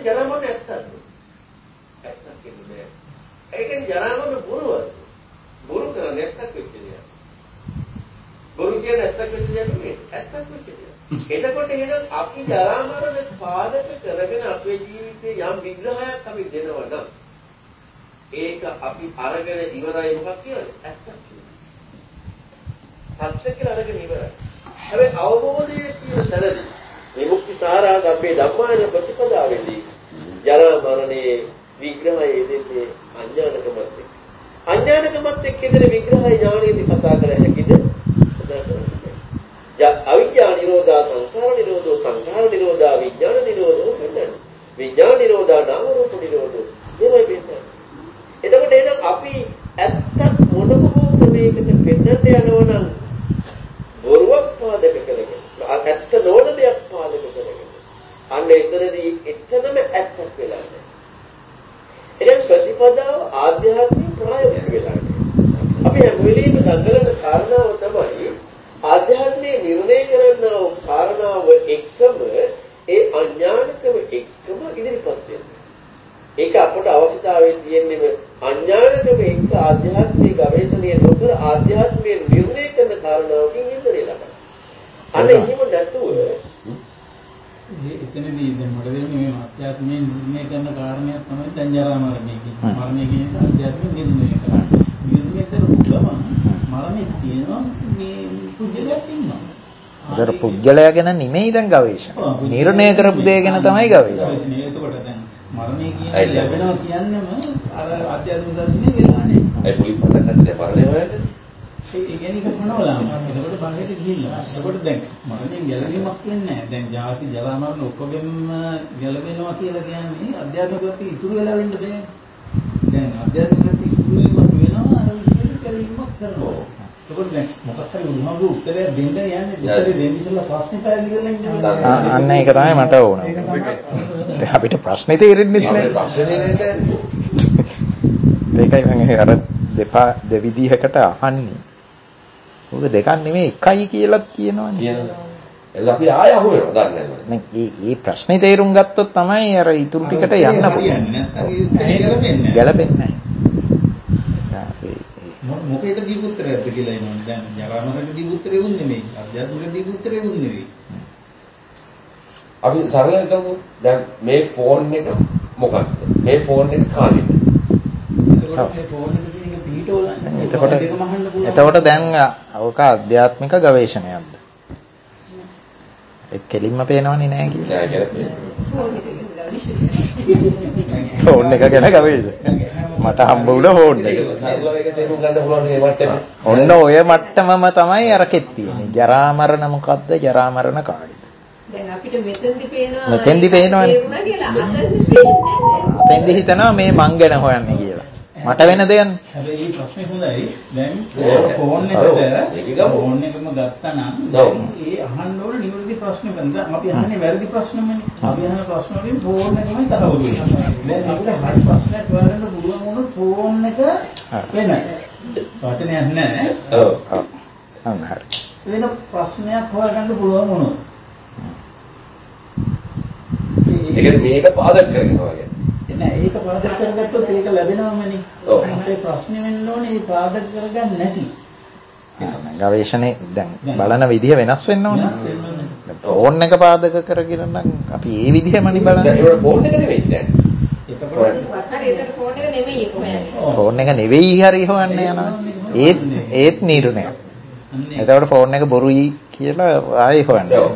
ජරා මරණ ඇත්තද? ඇත්තක් කියන්නේ. ඒ කියන්නේ ජරා මරණ බොරුවද? බොරු කරන්නේ ඇත්තක් වෙච්ච දෙයක්. බොරු කියන්නේ ඇත්තක් වෙච්ච දෙයක් නෙමෙයි. ඇත්තක් වෙච්ච දෙයක්. එතකොට එහෙනම් අපි ජරා මරණ පාදක කරගෙන අපේ ජීවිතේ යම් විග්‍රහයක් අපි දෙනවා නම් ඒක අපි අරගෙන ඉවරයි මොකක් කියලාද? ඇත්තක් කියලා. සත්‍ය කියලා අරගෙන ඉවරයි. හැබැයි අවබෝධයේ තියෙන තැනදී මේ මුක්ති සාරා සම්පේ ධම්මාන ප්‍රතිපදාවේදී ජරා මරණේ විග්‍රහය දෙන්නේ අඥානකමත් එක්ක. අඥානකමත් එක්ක දෙන විග්‍රහය ඥානෙදී කතා කළ හැකිද? අවිද්‍යා නිරෝධා සංඛාර නිරෝධෝ සංඛාර නිරෝධා විඥාන නිරෝධෝ වෙන්නේ. විඥාන නිරෝධා නාම රූප නිරෝධෝ මේවයි වෙන්නේ. එතකොට එහෙනම් අපි ඇත්තක් මොනකෝ ක්‍රමයකට පෙන්නන්න යනවා නම් බොරුවක් පාදක කරගෙන ඇත්ත නොවන දෙයක් පාදක කරගෙන අන්න එතනදී එතනම ඇත්තක් වෙලා නැහැ. එහෙනම් ප්‍රතිපදාව ආධ්‍යාත්මික ප්‍රායෝගික වෙලා නැහැ. අපි හැම වෙලෙම දඟලන කාරණාව තමයි ආධ්‍යාත්මයේ නිර්ණය කරන කාරණාව එක්කම ඒ අඥානකම එක්කම ඉදිරිපත් වෙනවා. ඒක අපට අවශ්‍යතාවය තියෙන්නේ අඥානකම එක්ක ආධ්‍යාත්මික ගවේෂණය නොකර ආධ්‍යාත්මයේ නිර්ණය කරන කාරණාවකින් ඉන්ද්‍රිය ලබන. අන්න එහෙම නැතුව එතනදී දැන් මට දෙන්නේ මේ ආධ්‍යාත්මයේ නිර්ණය කරන කාරණයක් තමයි දැන් ජරා මරණය කියන්නේ. මරණය කියන එක ආධ්‍යාත්මයේ නිර්ණය කරන්නේ. නිර්ණය කරපු ගමන් මරණය තියෙනවා මේ පුද්ගලයාට ඉන්නවා. ඒතර පුද්ගලයා ගැන නෙමෙයි දැන් ගවේෂණ. නිර්ණය කරපු දේ ගැන තමයි ගවේෂණ. එතකොට දැන් මරණය කියන්නේ ලැබෙනවා කියන්නම අර ආධ්‍යාත්මික දර්ශනේ වෙලානේ. ඒ පුලිපතකට මරණය හොයන්නේ. ඒ කියන්නේ කපනවලා. එතකොට බාහිරට ගිහිල්ලා. එතකොට දැන් මරණයෙන් ගැලවීමක් වෙන්නේ නැහැ. දැන් ජාති ජරා මරණ ඔක්කොගෙම ගැලවෙනවා කියලා කියන්නේ ආධ්‍යාත්මිකවත් ඉතුරු වෙලා වෙන්න බෑ. දැන් ආධ්‍යාත්මිකවත් ඉතුරු වීමක් වෙනවා අර විදිහට කරීමක් කරනවා. එතකොට දැන් මොකක් හරි උන්වහන්සේ උත්තරයක් දෙන්න යන්නේ උත්තරේ දෙන්න ඉස්සෙල්ලා ප්‍රශ්නේ පැහැදිලි කරලා ඉන්නවා. අන්න ඒක තමයි මට ඕන. අපිට ප්‍රශ්නේ තේරෙන්නේ නැහැ. ප්‍රශ්නේ තේරෙන්නේ. ඒකයි මම අර දෙවිදිහකට අහන්නේ. ඔක දෙකක් නෙමෙයි එකයි කියලාත් කියනවනේ. කියනවා. එළ අපි ආය අහුවෙනවා දන්නේ නැහැ. දැන් මේ ප්‍රශ්නේ තේරුම් ගත්තොත් තමයි අර ඉතුරු ටිකට යන්න පුළුවන්. ගැලපෙන්නේ නැහැ. මොකේද දීපු උත්තරයක්ද කියලා එනවා. දැන් ජරා මරණ දීපු උත්තරේ උන් නෙමෙයි. අධ්‍යාත්මික දීපු උත්තරේ උන් නෙමෙයි. අපි සරලව කරමු. දැන් මේ ෆෝන් එක මොකක්ද? මේ ෆෝන් එක කාලෙද? එතකොට මේ ෆෝන් එක තියෙන පිටෝලන්නේ. එතකොට දැන් අවක ආධ්‍යාත්මික ගවේෂණයක්ද? ඒ කෙලින්ම පේනවන්නේ නැහැ කියලා. නෑ කියලා. ෆෝන් එක ගැන ගවේෂණ. මට හම්බ වුණා ෆෝන් එක. ඔන්න ඔය මට්ටමම තමයි අරකෙත් තියෙන්නේ. ජරා මරණ මොකද්ද? ජරා මරණ කාලෙද? දැන් අපිට මෙතෙන්දි පේනවා. මෙතෙන්දි පේනවනේ. අතෙන්දි හිතනවා මේ මං ගැන හොයන්නේ කියලා. මට වෙන දෙයක්. හැබැයි මේ ප්‍රශ්නේ හොඳයි. දැන් ෆෝන් එකම ගත්තා නම් ඒ අහන්න ඕන නිවැරදි ප්‍රශ්න ගන්න. අපි අහන්නේ වැරදි ප්‍රශ්නමනේ. අපි අහන ප්‍රශ්න වලින් ෆෝන් එකමයි තහවුරු වෙන්නේ. දැන් අපිට හරි ප්‍රශ්නයක් හොයාගන්න පුළුවන් වුණොත් ෆෝන් එක වෙනයි. වචනයක් නැහැ. ඔව්. අන්න හරි. වෙන ප්‍රශ්නයක් හොයාගන්න පුළුවන් වුණොත්. ඒක මේක පාදක කරගෙනවා කියන්නේ. නෑ ඒක පාදක කරගත්තොත් ඒක ලැබෙනවමනේ. ඔව්. ඒ ප්‍රශ්නේ වෙන්න ඕනේ ඒ පාදක කරගන්න නැති. ගවේෂණේ දැන් බලන විදිහ වෙනස් වෙන්න ඕනේ. ෆෝන් එක පාදක කරගෙන නම් අපි ඒ විදිහමනේ බලන්නේ. ඒක ෆෝන් එක නෙවෙයි දැන්. එතකොට හරි ඒක ෆෝන් එක නෙමෙයි කොහොමද? ෆෝන් එක නෙවෙයි හරි හොයන්න යනවා. ඒත් නිර්ණය. එතකොට ෆෝන් එක බොරුයි කියලා ආයෙ හොයන්න.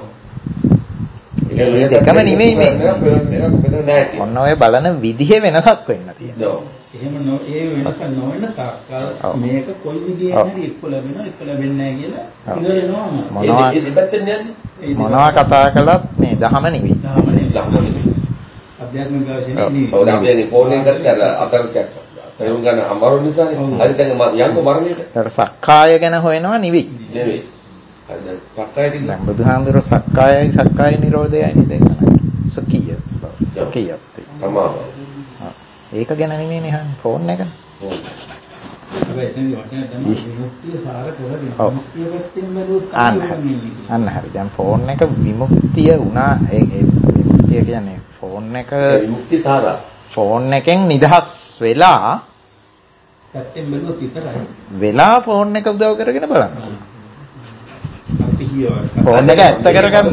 ඒ දෙකම නෙමෙයි මේ. ඔන්න ඔය බලන විදිහ වෙනසක් වෙන්න තියෙනවා. එහෙම ඒ වෙනස නොවන තාක්කල් මේක කොයි විදිහෙන් හරි එක්ක ලැබෙනවා එක්ක ලැබෙන්නේ නැහැ කියලා ඉවරනවා. මොනවා කතා කළත් මේ දහම නෙවෙයි. දහම නෙවෙයි. අධ්‍යාත්මික ගවේෂණේ නෙවෙයි. ඔව් අපි ෆෝන් එක කරලා අතරක් තේරුම් ගන්න අමාරු නිසානේ. හරි දැන් යන්කෝ මරණයට. ඒතර සක්කාය ගැන හොයනවා නෙවෙයි. නෙවෙයි. හරි දැන් සක්කාය ටික දැන් බුදුහාමුදුරුවෝ සක්කාය නිරෝධයයි නේද කියන්නේ. සකිය. සකියත්. තමාව. ඒක ගැන නෙමෙයිනේ අහන්නේ ෆෝන් එක. හැබැයි එතනදී වචන තමයි විමුක්තිය සාර කරගෙන විමුක්තිය පැත්තෙන් බැලුවොත් අන්න හරි. දැන් ෆෝන් එක විමුක්තිය වුණා ඒ විමුක්තිය ඒ කියන්නේ ෆෝන් එක විමුක්ති සාරා. ෆෝන් එකෙන් නිදහස් වෙලා පැත්තෙන් බැලුවොත් විතරයි. වෙලා ෆෝන් එක උදව් කරගෙන බලන්න. අපි කියවල. ෆෝන් එක ඇත්ත කරගන්න.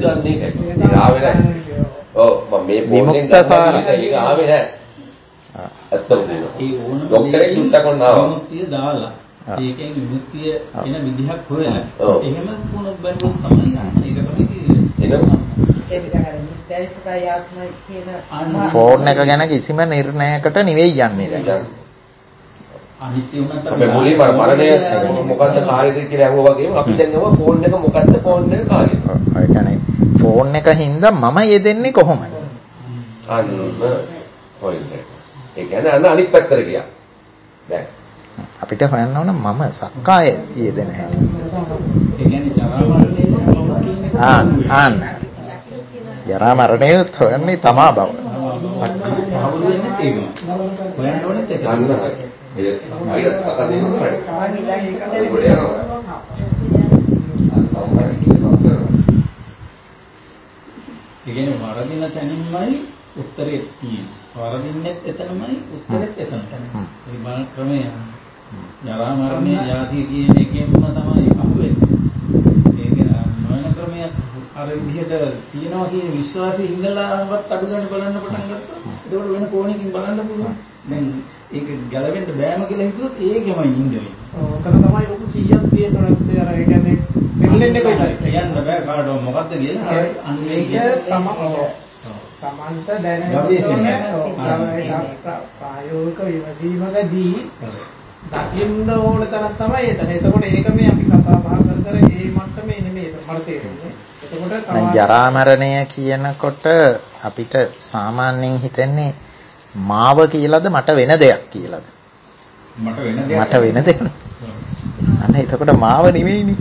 ඔව් මම මේ විමුක්ත සාරා ඒක ආවේ නැහැ. ඇත්තම කියනවා. ඒ ඕන ડોක්ටරෙක් දුට්ටක් කොන්නාවා. විමුක්තිය දාලා ඒකෙන් විමුක්තිය එන විදිහක් හොයලා ඔව්. එහෙම වුණොත් බැලුවොත් තමයි ඒක තමයි කියන්නේ. එනවා. ඒ විදිහට නිත්‍යසුඛයි ආත්මයි කියන ෆෝන් එක ගැන කිසිම නිර්ණයකට නෙවෙයි යන්නේ දැන්. අනිත්‍ය උනත් අපි මුලින්ම මරණය මොකද්ද කාර්යද කියලා අහුවා වගේම අපි දැන් අහුවා ෆෝන් එක මොකද්ද ෆෝන් එක කාර්යය. ඒ කියන්නේ ෆෝන් එක හින්දා මම යෙදෙන්නේ කොහොමද? අන්න හොයන්න. ඒ කියන්නේ අන්න අනිත් පැත්තට ගියා. දැන් අපිට හොයන්න ඕන මම සක්කාය යෙදෙන හැටි. ඒ කියන්නේ ජරා මරණය ආන්න. ජරා මරණය හොයන්නේ තමා බව. අවුල් වෙන්නේ ඒකම. හොයන්න ඕනෙත් ඒක. අන්න හරි. ඒ අයියත් කතා දෙනවා. ඒ කියන්නේ වරදින තැනින්මයි උත්තරේ තියෙන්නේ. වරදින්නෙත් එතනමයි උත්තරෙත් එතනමයි. ඒ බල ක්‍රමය ජරා මරණය යාදී කියන එකෙන්ම තමයි අහුවෙන්නේ. ඒක නොවන ක්‍රමයක් අර විදිහට තියනවා කියන විශ්වාසයෙන් ඉඳලාවත් අඩු ගන්න බලන්න පටන් ගත්තා. ඒකවල වෙන කෝණකින් බලන්න පුළුවන්. දැන් ඒක ගැලවෙන්න බෑම කියලා හිතුවොත් ඒකමයි ඉන්නේ. ඔතන තමයි ලොකු 100ක් තියෙන උනත් අර ඒ කියන්නේ පෙරලෙන්නේ කොයිද කියන්න බෑ කාටවත් මොකද්ද කියලා. අන්න ඒක තමන්ට දැනෙන ප්‍රායෝගික විමසීමකදී දකින්න ඕන තරම් තමයි එතන. එතකොට ඒක මේ අපි කතා බහ කර ඒ මට්ටමේ නෙමෙයි මට තේරෙන්නේ. එතකොට දැන් ජරා මරණය කියනකොට අපිට සාමාන්‍යයෙන් හිතෙන්නේ මාව කියලාද මට වෙන දෙයක් කියලාද? මට වෙන දෙයක්. මට වෙන දෙයක්. අන්න එතකොට මාව නෙවෙයිනේ.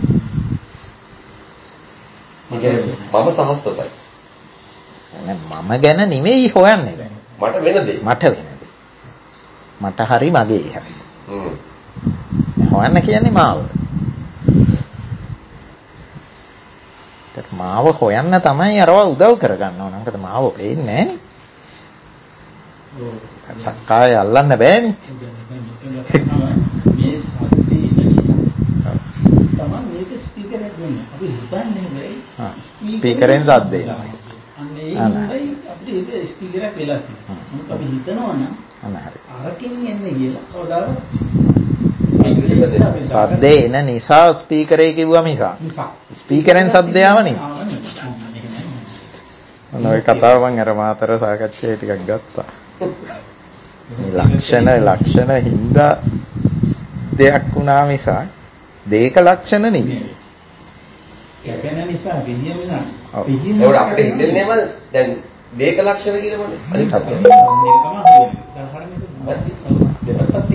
මම සහස්තයි. මම ගැන නෙවෙයි හොයන්නේ දැන්. මට වෙන දෙයක්. මට වෙන දෙයක්. මට හරි මගේ හරි. හොයන්න කියන්නේ මාව. ඒත් මාව හොයන්න තමයි අරවා උදව් කරගන්න ඕන. මොකද මාව පේන්නේ නැහනේ. සක්කාය අල්ලන්න බෑනේ. මේ සත්‍ය නිසා තමයි මේක ස්පීකර් එකක් වෙන්නේ. අපි හිතන්නේ බෑ. ස්පීකරෙන් සද්ද එනවා. අන්න ඒකයි අපිට ඒක ස්පීකර් එකක් වෙලා තියෙනවා. මොකද අපි හිතනවා නම් අන්න හරි. අරකින් එන්නේ කියලා කවදාවත් සද්දේ එන නිසා ස්පීකරේ කිව්වා මිසක්. ස්පීකරෙන් සද්ද යාව නෙමෙයි. ඔය කතාව මම අර මාතර සාකච්ඡාවේ ටිකක් ගත්තා. මේ ලක්ෂණ හින්දා දෙයක් වුණා මිසක් දේක ලක්ෂණ නෙමෙයි. කැපෙන නිසා විදියම නෑ. ඒකට අපිට හිතෙන්නේම දැන් දේක ලක්ෂණ කියලා මොකද? අනිත් සත්‍ය. මේක තමයි දෙපැත්තක්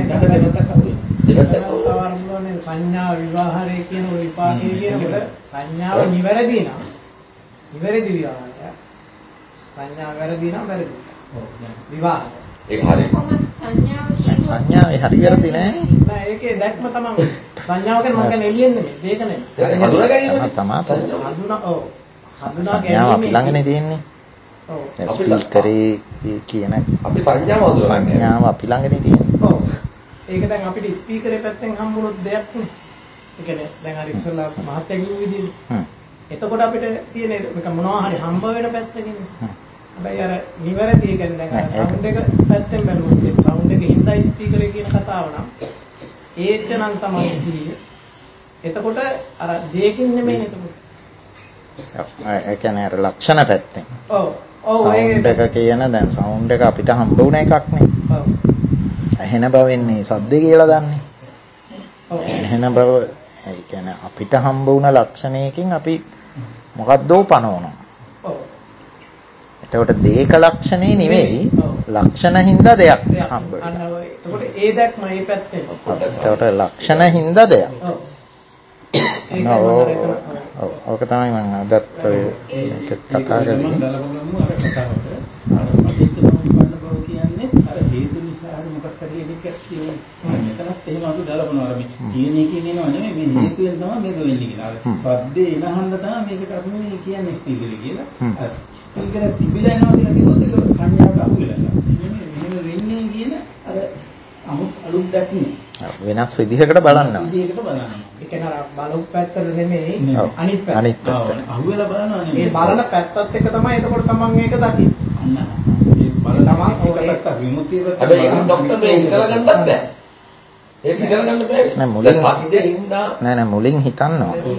තියෙනවා. සංඥා විවාහරය කියන විපාකයේ කියනකොට සංඥාව නිවැරදි නම් නිවැරදි විවාහය සංඥා වැරදි නම් වැරදි. විවාහය. ඒක හරියි. සංඥාවේ හරි වැරදි නෑ. නෑ ඒකේ දැක්ම තමයි සංඥාව කියන්නේ මම කියන්නේ එළියෙන් නෙමෙයි. ඒක නෙමෙයි. හඳුනා ගැනීම හඳුනා ඔව්. සංඥාව අපි ළඟනේ තියෙන්නේ. ඔව්. ස්පීකරේ කියන අපි සංඥාව අපි ළඟනේ තියෙන්නේ. ඔව්. ඒක දැන් අපිට ස්පීකරේ පැත්තෙන් හම්බුනොත් දෙයක් නේ. ඒ කියන්නේ දැන් අර ඉස්සෙල්ලා මහත්ය කිව්ව විදිහට. එතකොට අපිට තියෙන මේක මොනවා හරි හම්බ වෙන පැත්තකින්. හැබැයි අර නිවැරදි ඒ කියන්නේ දැන් සවුන්ඩ් එක පැත්තෙන් බැලුවොත් ඒ සවුන්ඩ් එකේ හින්දා ස්පීකරේ කියන කතාව නම් ඒක නම් තමයි සිහිය. එතකොට අර දෙයකින් නෙමෙයි එතකොට. ඒ කියන්නේ අර ලක්ෂණ පැත්තෙන්. ඔව්. ඔව් සවුන්ඩ් එක කියන දැන් සවුන්ඩ් එක අපිට හම්බ වුණ එකක් නේ. ඔව්. ඇහෙන බව වෙන්නේ සද්ද කියලා දන්නේ. ඔව්. ඇහෙන බව ඒ කියන්නේ අපිට හම්බ වුණ ලක්ෂණයකින් අපි මොකද්දෝ පනවනවා. ඔව්. එතකොට දේක ලක්ෂණේ නෙවෙයි ලක්ෂණ හින්දා දෙයක් හම්බ වෙනවා. අන්න ඔය. එතකොට ඒ දැක්ම මේ පැත්තෙන්. එතකොට ලක්ෂණ හින්දා දෙයක්. ඔව්. ඕක තමයි මම අදත් ඔය කතා කරන්නේ. මම ගලපගමු අර කතාවට. අර පටිච්ච සමුප්පන්න බව කියන්නේ අර හේතු නිසා හරි මොකක් හරි එකක් තියෙනවා. මෙතනත් එහෙම අපි ගලපනවා අර මේ කියන එකේ නේනව නෙමෙයි මේ හේතුවෙන් තමයි මේක වෙන්නේ කියලා. අර සද්දේ එනහන්ද තමයි මේකට අපි මේ කියන්නේ ස්පීකර් කියලා. අර ස්පීකර් තිබිලා යනවා කියලා කිව්වොත් ඒක සංඥාවට අහු වෙලා යනවා. මෙහෙම වෙන්නේ කියන අර අලුත් දැක්මේ වෙනස් විදිහකට බලනවා. විදිහකට බලනවා. ඒ කියන්නේ අර බලුත් පැත්තට නෙමෙයි අනිත් පැත්ත. අනිත් පැත්ත. අහුවෙලා බලනවා නෙමෙයි. මේ බලන පැත්තත් එක තමයි එතකොට තමන් මේක දකින්නේ. අන්න. බලන තමන් ඒක පැත්ත විමුක්තිය පැත්ත. හැබැයි ඒක ડોක්ටර් මේ හිතලා ගන්නත් බෑ. ඒක හිතලා ගන්න බෑ. නෑ මුලින් සද්දේ හින්දා නෑ මුලින් හිතන්න ඕනේ.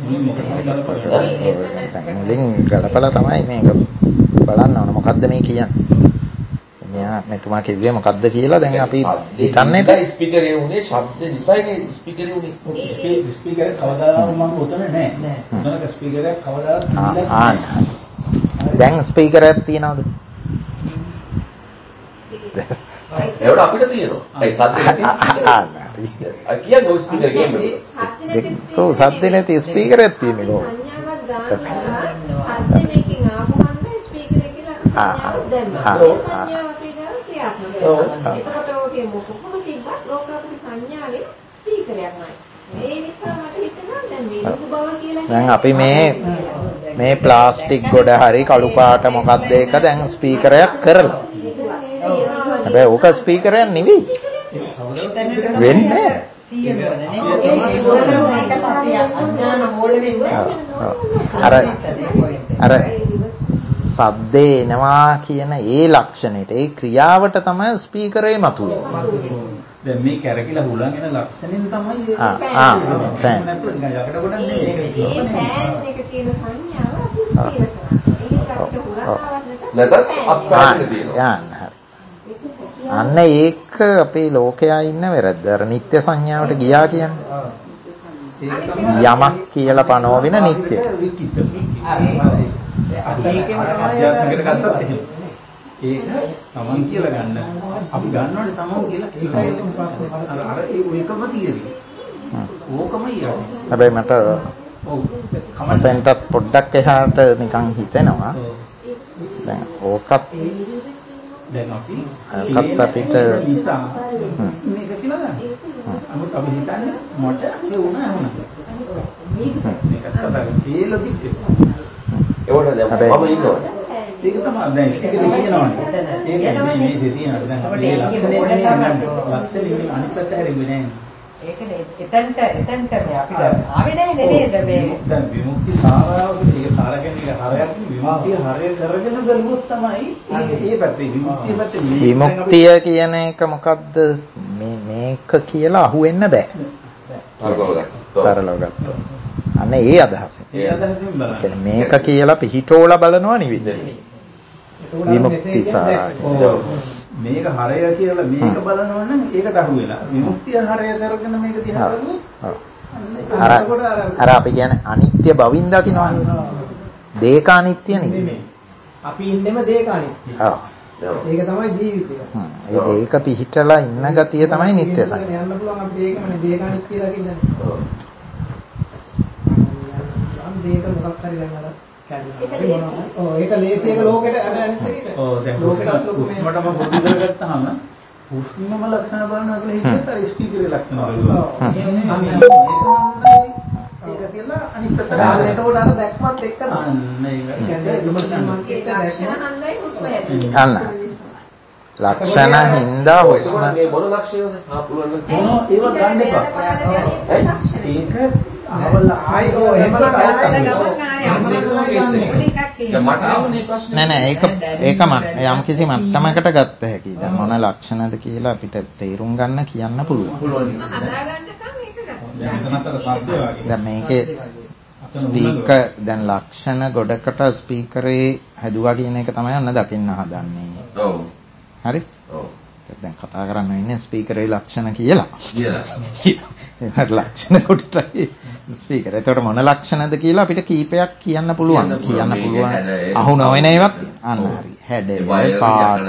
මුලින් ගලපලා තමයි මේක බලන්න ඕන මොකද්ද මේ කියන්නේ. මෙයා මෙතුමා කිව්වේ මොකද්ද කියලා දැන් අපි හිතන්නේ දැන් ස්පීකරේ උනේ ශබ්ද නිසානේ ස්පීකරේ උනේ. ස්පීකර් කවදාවත් මම උතන නෑ. උතනක ස්පීකරයක් කවදාවත් දැන් ස්පීකරයක් තියනවද? ඒවට අපිට තියෙනවා. ඒ සද්දේ නැති ස්පීකර්. කියන්නේ ස්පීකර් කියන්නේ. සද්ද නැති ස්පීකරයක් තියෙන්නේ කොහොමද? සංඥාවක් ගන්නවා. සද්ද මේකෙන් ආපුවම ස්පීකරේ කියලා සංඥාවක් දැම්මා. ඒ සංඥාව අපේ ගාව ක්‍රියාත්මක වෙනවා. එතකොට ඔකේ මොකක්ද තිබ්බත් ඕක අපේ සංඥාවේ ස්පීකරයක් නයි. ඒ නිසා මට හිතෙනවා දැන් මේ ලොකු බව කියලා දැන් අපි මේ ප්ලාස්ටික් ගොඩ හරි කළු පාට මොකක්ද ඒක දැන් ස්පීකරයක් කරලා. හැබැයි ඕක ස්පීකරයක් නෙවෙයි. වෙන්නේ අර සද්දේ එනවා කියන ඒ ලක්ෂණයට ඒ ක්‍රියාවට තමයි ස්පීකරේ මතුවෙන්නේ. දැන් මේ කැරකිලා හුලං එන ලක්ෂණෙන් තමයි ඒක ෆෑන් නැතුව නිකන් යකට ගොඩක් නෙවෙයි. ඒ ෆෑන් එක කියන සංඥාව අපි ස්ථිර කරනවා. ඒක අපිට හුලං ආවත් නැතත් අප්සාරේ තියෙනවා. අන්න ඒක අපේ ලෝකයා ඉන්න වැරද්ද. අර නිත්‍ය සංඥාවට ගියා කියන්නේ. යමක් කියලා පනවගෙන නිත්‍ය. විචිත්ත. අධ්‍යාත්මිකට ගත්තත් එහෙම. ඒක තමන් කියලා ගන්න. අපි ගන්නවනේ තමන් කියලා ඒකම ප්‍රශ්නේ. අර ඒකම තියෙන්නේ. ඕකම ඊරන්නේ. හැබැයි මට මතෙන්ට පොඩ්ඩක් එහාට නිකන් හිතෙනවා. දැන් ඕකත් දැන් අපි අපිට නිසා මේක කියලා ගන්න. නමුත් අපි හිතන්නේ මට ඒ වුණා වුණා. මේක කතා ඒ ලොජික් එක. ඒවට දැන් මම ඉන්නවා. ඒක තමයි දැන් ස්පීකර් කියනවනේ. ඒක මේ තියෙනවා. දැන් මේ ලක්ෂණේ අනිත් පැත්ත හැරෙන්නේ නැහැ. ඒකනේ එතනට මේ අපිට ආවේ නැහැ නේද මේ දැන් විමුක්ති සාරාවකට ඒක තරගෙන එක හරයක් විමුක්තිය හරය කරගෙන බලුවොත් තමයි ඒ පැත්තේ විමුක්තිය පැත්තේ විමුක්තිය කියන එක මොකද්ද මේක කියලා අහුවෙන්න බෑ සරලව ගත්තොත් අන්න ඒ අදහසින් බලන්න මේක කියලා පිහිටෝලා බලනවා නෙවෙයි විමුක්ති සාරය මේක හරය කියලා මේක බලනවා නම් ඒකට අහු වෙලා විමුක්තිය හරය කරගෙන මේක දිහා බලුවොත් අර අපි කියන්නේ අනිත්‍ය බවින් දකින්නවනේ දේක අනිත්‍ය නෙමෙයි අපි ඉන්නෙම දේක අනිත්‍ය ඔව් ඒක තමයි ජීවිතය ඒ දේක පිහිටලා ඉන්න ගතිය තමයි නිත්‍ය සංඥා යන්න පුළුවන් අපිට ඒකනේ දේක අනිත්‍ය දකින්නේ ඔව් නම් දේක මොකක් හරි දැන් අර ඒක ලේසි එක ලෝකෙට අනිත් එකට. ඔව් දැන් ලෝකෙට උස්මටම පොදු කරගත්තාම උස්මම ලක්ෂණ බලනවා කියලා හිතුවත් අර ස්පීකරේ ලක්ෂණ බලනවා. ඒක කියලා අනිත් පැත්තට ආන්න එතකොට අර දැක්මත් එක්ක දාන්න. ඒක කියන්නේ ලක්ෂණ හන්දයි හුස්ම හැදෙන්නේ. අන්න ලක්ෂණ හින්දා හුස්ම මේ මොන ලක්ෂණයද? පුළුවන් නම් ඒව ගන්න එපා. ඒක අවල් ලක්ෂණ එහෙම නෑ ඒක යම් කිසි මට්ටමකට ගත්ත හැකියි. දැන් මොන ලක්ෂණද කියලා අපිට තේරුම් ගන්න කියන්න පුළුවන්. දැන් මේකේ ස්පීකර් දැන් ලක්ෂණ ගොඩකට ස්පීකරේ හැදුවා කියන එක තමයි අන්න දකින්න හදන්නේ. ඔව්. හරි? ඔව්. දැන් කතා කරන්න ඉන්නේ ස්පීකරේ ලක්ෂණ කියලා. ඒකට ලක්ෂණ කොටයි ස්පීකර්. ඒතකොට මොන ලක්ෂණද කියලා අපිට කීපයක් කියන්න පුළුවන්. අහු නොවන ඒවත් අන්න හරි. හැඩය, පාට,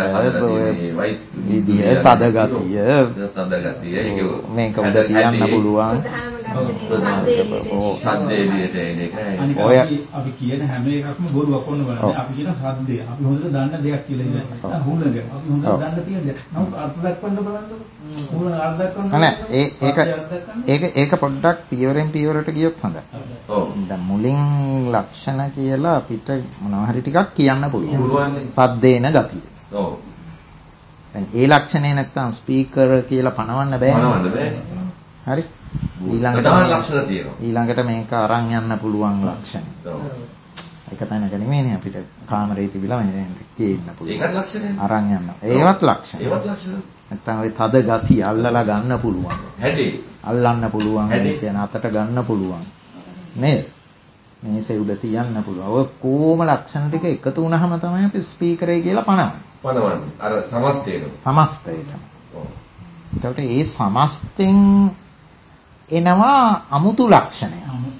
විදිය, තද ගතිය. මේක උඩ තියන්න පුළුවන්. සද්දේලියට එන එකයි. ඔය අපි කියන හැම එකක්ම බොරුවක් වුණ බලන්න. අපි කියන සද්දේ. අපි හොඳට දන්න දෙයක් කියලා ඉතින්. හුලඟ. අපි හොඳට දන්න තියෙන දෙයක්. නමුත් අර්ථ දක්වන්න බලන්නකො. හුලඟ අර්ථ දක්වන්න. නෑ ඒක පොඩ්ඩක් පියවරෙන් පියවරට ගියොත් හොඳයි. ඔව්. දැන් මුලින් ලක්ෂණ කියලා අපිට මොනවා හරි ටිකක් කියන්න පුළුවන්. සද්දේන ගතිය. ඔව්. දැන් ඒ ලක්ෂණේ නැත්තම් ස්පීකර් කියලා පනවන්න බෑ. පනවන්න බෑ. හරි. ඊළඟට මේක අරන් යන්න පුළුවන් ලක්ෂණ. ඒක තැනක නෙමෙයිනේ අපිට කාමරේ තිබිලා මෙන්න කියන්න පුළුවන්. ඒකත් ලක්ෂණය. අරන් යන්න. ඒවත් ලක්ෂණ. නැත්තම් ওই තද ගතිය අල්ලලා ගන්න පුළුවන්. හැටි. අල්ලන්න පුළුවන්. කියන අතට ගන්න පුළුවන්. නේද? මේසේ උඩ තියන්න පුළුවන්. ඔය කොහොම ලක්ෂණ ටික එකතු වුණාම තමයි අපි ස්පීකරේ කියලා පනවන්නේ. අර සමස්තයට. එතකොට ඒ සමස්තෙන් එනවා අමුතු ලක්ෂණය.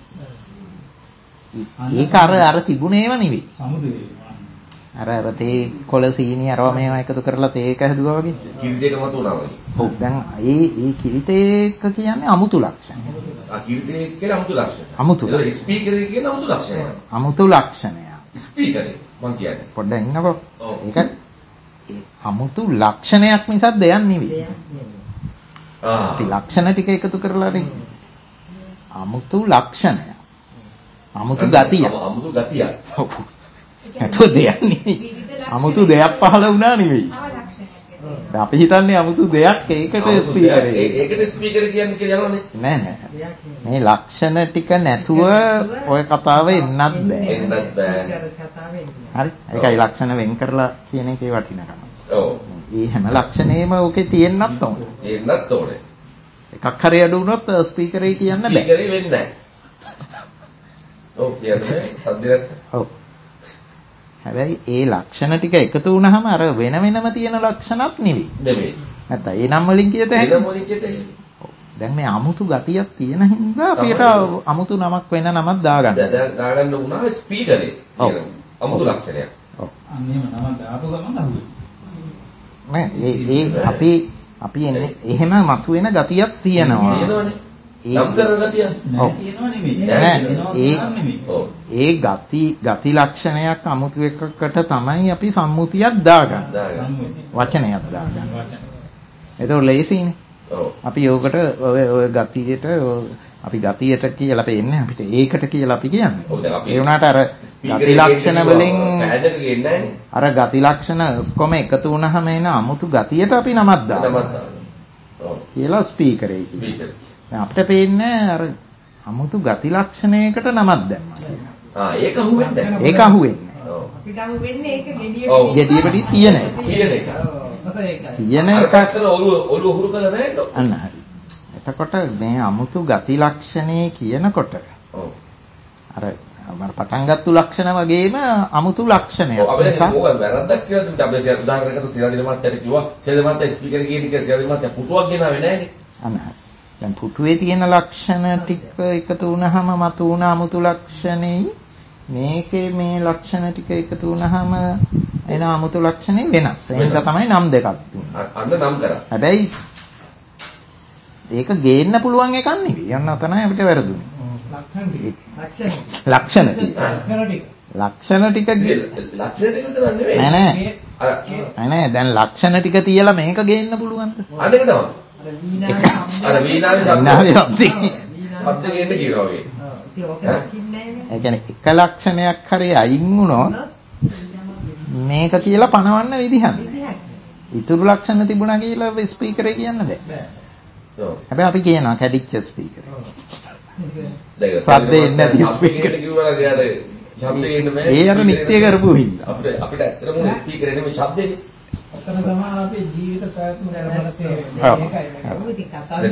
ඒක අර තිබුණේව නෙවෙයි. අර තේ කොළ සීනි අරව මේවා එකතු කරලා තේක හැදුවා වගේ. කිරිතේක මත උනා වගේ. ඔව් දැන් ඒ කිරිතේක කියන්නේ අමුතු ලක්ෂණය. කිරිතේක කියන්නේ අමුතු ලක්ෂණය. අමුතු. ඒක ස්පීකරේ කියන අමුතු ලක්ෂණය. අමුතු ලක්ෂණය. ස්පීකරේ මං කියන්නේ. පොඩ්ඩක් ඉන්නකෝ. ඒක අමුතු ලක්ෂණයක් මිසක් දෙයක් නෙවෙයි. අපි ලක්ෂණ ටික එකතු කරලානේ. අමුතු ලක්ෂණය. අමුතු ගතිය. අමුතු ගතිය. ඒතෝ දෙයක් නෙවෙයි. අමුතු දෙයක් පහළ වුණා නෙවෙයි. අපි හිතන්නේ අමුතු දෙයක් ඒකට ස්පීකර් එක. ඒකට ස්පීකර් කියන්නේ කියලා යනවනේ. නෑ. මේ ලක්ෂණ ටික නැතුව ඔය කතාව එන්නත් බෑ. හරි. ඒකයි ලක්ෂණ වෙන් කරලා කියන එකේ වටිනකම. ඔව්. මේ හැම ලක්ෂණේම ඔකේ තියෙන්නත් ඕනේ. තියෙන්නත් ඕනේ. එකක් හරි අඩු වුණොත් ස්පීකරේ කියන්න බෑ. ස්පීකරේ වෙන්නේ නැහැ. ඔව් කියන්නේ සද්දයක්. ඔව්. හැබැයි ඒ ලක්ෂණ ටික එකතු වුණාම අර වෙන වෙනම තියෙන ලක්ෂණත් නෙවෙයි. නෙවෙයි. නැත්නම් ඒ නම් වලින් කියත හැකියි. ඒ නම් වලින් කියත හැකියි. දැන් මේ අමුතු ගතියක් තියෙන හින්දා අපිට අමුතු නමක් වෙන නමක් දාගන්න. දාගන්න වුණා ස්පීකරේ. අමුතු ලක්ෂණයක්. ඔව්. අන්නේම නම දාපු ගමන් අහුවේ. ඒ අපි එන්නේ එහෙම මතුවෙන ගතියක් තියෙනවා. තියෙනවනේ. ඒ ගති ලක්ෂණයක් අමුතු එකකට තමයි අපි සම්මුතියක් දාගන්නේ. වචනයක් දාගන්නේ. ඒක ලේසියිනේ. අපි යෝකට ඔය ගතියට අපි ගතියට කියලා පෙන්නේ අපිට ඒකට කියලා අපි කියන්නේ. ඒ වුණාට අර ගති ලක්ෂණ වලින් අර ගති ලක්ෂණ ඔක්කොම එකතු වුණාම එන අමුතු ගතියට අපි නමක් දානවා. කියලා ස්පීකරේ කියන්නේ. අපිට පේන්නේ අර අමුතු ගති ලක්ෂණයකට නමක් දැම්මා කියලා. ඒක අහුවෙන්නේ නැහැ. ඒක අහුවෙන්නේ නැහැ. අපිට අහුවෙන්නේ ඒක gediyeපටි තියෙන එක. තියෙන එක. තියෙන එක අතර ඔළුව හුරු කරලා නැහැ. අන්න හරි. එතකොට මේ අමුතු ගති ලක්ෂණේ කියනකොට ඔව් අර පටන් ගත්තු ලක්ෂණ වගේම අමුතු ලක්ෂණයක්. ඔව් අපි ඒක වැරද්දක් කියලා දෙන්න අපි ඒක උදාහරණයකට සිරාදින මාත්‍යට කිව්වා. සිරාදින මාත්‍යා ස්පීකර් කියන එක සිරාදින මාත්‍යා පුටුවක් ගෙනාවේ නැහැ නේ. අන්න හරි. දැන් පුටුවේ තියෙන ලක්ෂණ ටික එකතු වුණාම මතු වුණ අමුතු ලක්ෂණෙයි මේකේ මේ ලක්ෂණ ටික එකතු වුණාම එන අමුතු ලක්ෂණේ වෙනස්. එහෙනම් තමයි නම් දෙකක් තියෙන්නේ. අන්න නම් කරා. හැබැයි ඒක ගේන්න පුළුවන් එකක් නෙවෙයි. යන්න තමයි අපිට වැරදුනේ. ලක්ෂණ ටික විතර නෙවෙයි. නෑ දැන් ලක්ෂණ ටික තියලා මේක ගේන්න පුළුවන්ද? අන්න ඒක තමයි. අර වීණාවේ ශබ්ද ගේන්න කියනවා වගේ. ඒ කියන්නේ එක ලක්ෂණයක් හරි අයින් වුණොත් මේක කියලා පනවන්න විදිහක් නෑ. ඉතුරු ලක්ෂණ තිබුණා කියලා ස්පීකරේ කියන්න බෑ. හැබැයි අපි කියනවා කැඩිච්ච ස්පීකර්. සද්දේ නැති ස්පීකර් කිව්වලා එයාට ශබ්ද ගේන්න බෑ. ඒ අර නිත්‍ය කරපු හින්දා. අපිට ඇත්තටම ස්පීකරේ නෙමෙයි ශබ්දේනේ. අතන තමයි අපේ ජීවිත පැවැත්ම ගැන බලතේ. ඒකයි.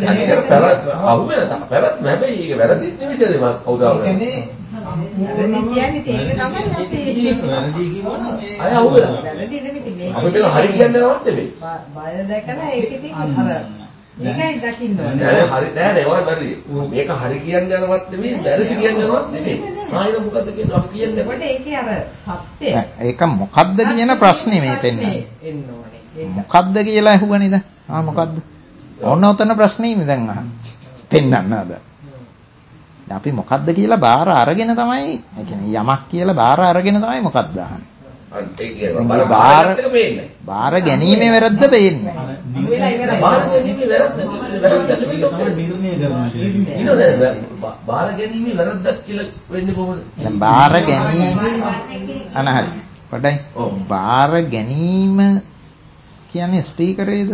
පැවැත්ම හැබැයි ඒක වැරදිත් නෙමෙයි සේම කවුදාව. ඒ කියන්නේ ඒක තමයි අපේ වැරදි කියනවා මේ අය අහුවෙලා. වැරදි නෙමෙයි මේක. අපි මේක හරි කියන්නවත් නෙමෙයි. බය දැකලා ඒකෙදී අර මේකයි දකින්න ඕනේ. නෑ හරි නෑ ඒවා වැරදි. මේක හරි කියන්න යනවත් නෙමෙයි වැරදි කියන්න යනවත් නෙමෙයි. ආයෙත් මොකද්ද කියන්නේ අපි කියන්නේ. ඒකට ඒකේ අර සත්‍ය. ඒක මොකද්ද කියන ප්‍රශ්නේ මේ දෙන්නේ. එන්න ඕනේ. මොකද්ද කියලා අහුවනේ දැන්. මොකද්ද? ඕන ඔතන ප්‍රශ්නේ නේ දැන් අහන්නේ. පෙන්නන්න අද. අපි මොකද්ද කියලා බාර අරගෙන තමයි, ඒ කියන්නේ යමක් කියලා බාර අරගෙන තමයි මොකක්ද අහන්නේ. ඒ කියන්නේ බාර ගැනීමේ වැරද්ද පේන්නේ. බාර ගැනීමේ වැරද්ද බාර ගැනීමේ වැරද්දක් කියලා වෙන්නේ කොහොමද? දැන් බාර ගැනීම අනහරි. පොඩ්ඩයි. බාර ගැනීම කියන්නේ ස්පීකරේද?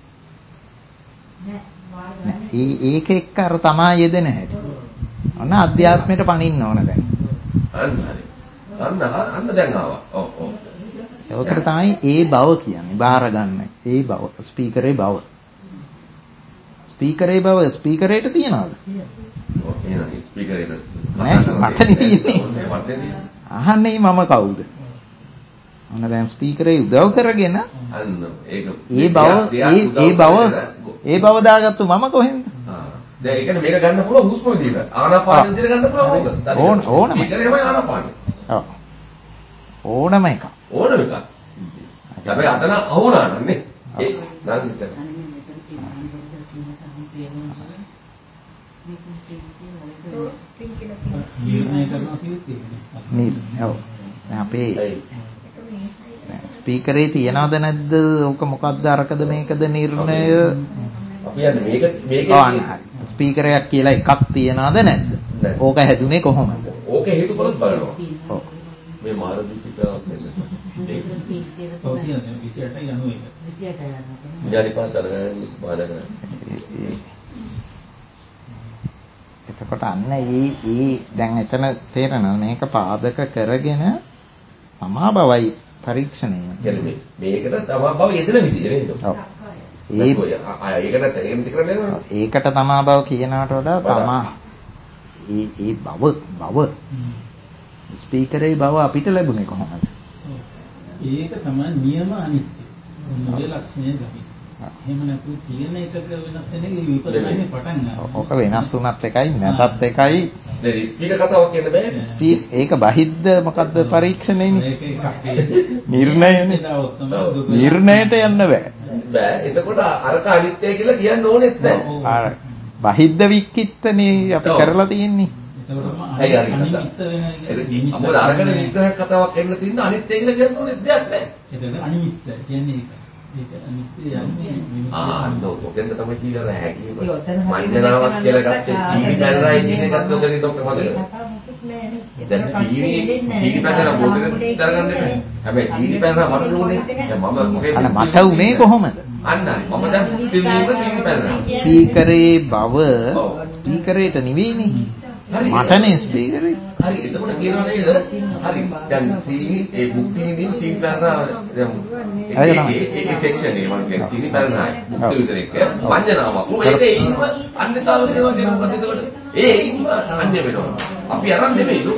ඒක එක්ක අර තමා යෙදෙන හැටි. ඔන්න අධ්‍යාත්මයට පණින්න ඕන දැන්. අන්න හරි. අන්න දැන් ආවා. ඔව් ඔව්. ඒකට තමයි ඒ බව කියන්නේ. බාර ගන්න. ඒ බව. ස්පීකරේ බව. ස්පීකරේ බව ස්පීකරේට තියනවද? ඔව් එහෙනම් ස්පීකරේට නෑ මට නෙන්නේ. අහන්නේ මම කවුද? ඔන්න දැන් ස්පීකරේ උදව් කරගෙන අන්න ඒක ඒ බව දාගත්තු මම කොහෙන්ද? දැන් ඒ කියන්නේ මේක ගන්න පුළුවන් හුස්ම විදිහට. ආනාපාන විදිහට ගන්න පුළුවන් ඕක. ඕනම. ස්පීකරේමයි ආනාපාන. ඔව්. ඕනම එක. ඕනම එකක්. හැබැයි අතන අහුණා නන්නේ. ඒ නම් විතර. ඔව්. අපේ ස්පීකරේ තියනවද නැද්ද? ඕක මොකක්ද අරකද මේකද නිර්ණය? අපි යන්නේ මේක ස්පීකරයක් කියලා එකක් තියනවද නැද්ද? ඕක හැදුනේ කොහොමද? ඕක හේතුඵලත් බලනවා. ඔව්. මේ මාර දීපිකාවක් නෙන්න. ඔව් කියන්නේ 28යි 91. 28යි 91. විනාඩි 5 තරගන්නේ බාධා කරන්නේ. එතකොට අන්න දැන් එතන තේරෙනවා මේක පාදක කරගෙන තමා බවයි පරීක්ෂණය. කියන්නේ මේකට තමා බව යෙදෙන විදිය නේද? ඔව්. ඒකට තමා බව කියනකට වඩා තමා ඒ බව ස්පීකරේ බව අපිට ලැබුණේ කොහොමද? ඒක තමයි නියම අනිත්‍ය. මොනේ ලක්ෂණය ගහන්නේ. එහෙම නැතු තියෙන එකක වෙනස් වෙන එක විපරිණාමය පටන් ගන්නවා. ඔක වෙනස් වුණත් එකයි නැතත් එකයි. දැන් ස්පීකර් කතාවක් කියන්න බෑ. ඒක බහිද්ද මොකද්ද පරීක්ෂණයනේ. නිර්ණයනේ. නිර්ණයට යන්න බෑ. බෑ. එතකොට අරක අනිත්‍ය කියලා කියන්න ඕනෙත් නැහැ. බහිද්ද වික්කිට්තනේ අපි කරලා තියෙන්නේ. ඇයි අනිත්‍ය වෙන මොකද අරකට විග්‍රහ කතාවක් එන්න තියෙන අනිත්‍ය කියලා කියන්න ඕනෙත් දෙයක් නැහැ. එතන අනිත්‍ය කියන්නේ ඒක. ඒක අනිත්‍ය යන්නේ ඔතෙන්ද තමයි කියලා හැකියි. මඤ්ඤණාවක් කියලා ගත්තේ සීනි පැනලා ඉන්නේ එකත් ඔතනින් ඔක්ක මතකද? දැන් සීනි පැනලා මොකද කරගන්නේ? හැබැයි සීනි පැනලා මට උනේ. දැන් මම මොකේද? මට උනේ කොහොමද? අන්නයි මම දැන් පිළිවෙල සීනි පැනලා. ස්පීකරේ බව ස්පීකරේට නෙවෙයිනේ. මටනේ ස්පීකරේ. හරි එතකොට කියනවා නේද? හරි. දැන් සීනි ඒ බුක්ති විදිහින් සීනි පැනලා දැන් ඒ සෙක්ෂන් එක මම කියන්නේ සීනි පැනලා බුක්ති විතරක් මඤ්ඤණාවක්. ඒක ඒින්ම අන්‍යතාව වෙනවා කියන මොකද එතකොට? ඒින්ම අන්‍ය වෙනවා. අපි අරන් නෙමෙයිලු.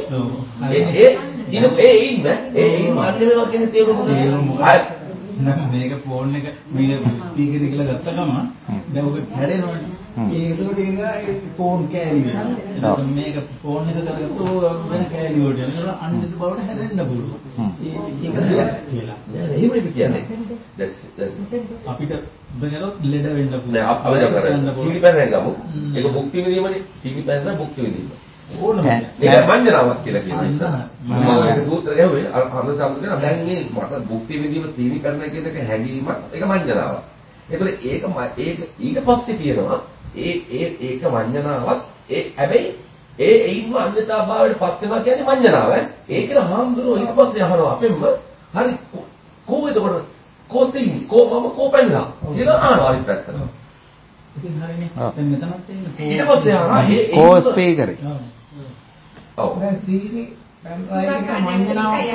ඒින්ම අන්‍ය වෙනවා කියන තේරුම මොකද? මේක ෆෝන් එක මේ ස්පීකර් එක කියලා ගත්ත ගමන් දැන් ඔක හැදෙනවනේ. ඒකට ඒක ෆෝන් කෑලි වෙනවා. මේක ෆෝන් එක කරගත්තොත් වෙන කෑලි වලට යනවා. අනිත් බවට හැදෙන්න පුළුවන්. ඒක දෙයක් කියලා. නෑ එහෙම කියන්නේ. අපිට බෙනරොත් ලෙඩ වෙන්න පුළුවන්. නෑ අපි සීනි පැනලා ගමු. ඒක භුක්ති විඳීමනේ. සීනි පැනලා භුක්ති විඳීම. ඕනම. ඒක මඤ්ඤණාවක් කියලා කියන නිසා. මම ඒක සූත්‍රය ගැහුවේ අර සම්මුතිය දැන් මේ මට භුක්ති විඳීම සීනි පැනලා කියන එක හැඟීමක් ඒක මඤ්ඤණාවක්. ඒතකොට ඒක ඊට පස්සේ තියෙනවා ඒක මඤ්ඤණාවක් හැබැයි ඒයින්ම අන්‍යතාභාවයට පත් වෙනවා කියන්නේ මඤ්ඤණාව. ඒකල හාමුදුරුවෝ ඊට පස්සේ අහනවා අපෙන්ම හරි කොහොමද එතකොට කොසින් මම කොපෙන්ලා කියලා අහනවා අනිත් පැත්තට. ඉතින් හරිනේ. දැන් මෙතනත් තියෙන ඊට පස්සේ අහනවා කෝ ස්පීකරේ. ඔව්. දැන් සීනි මඤ්ඤණාවක්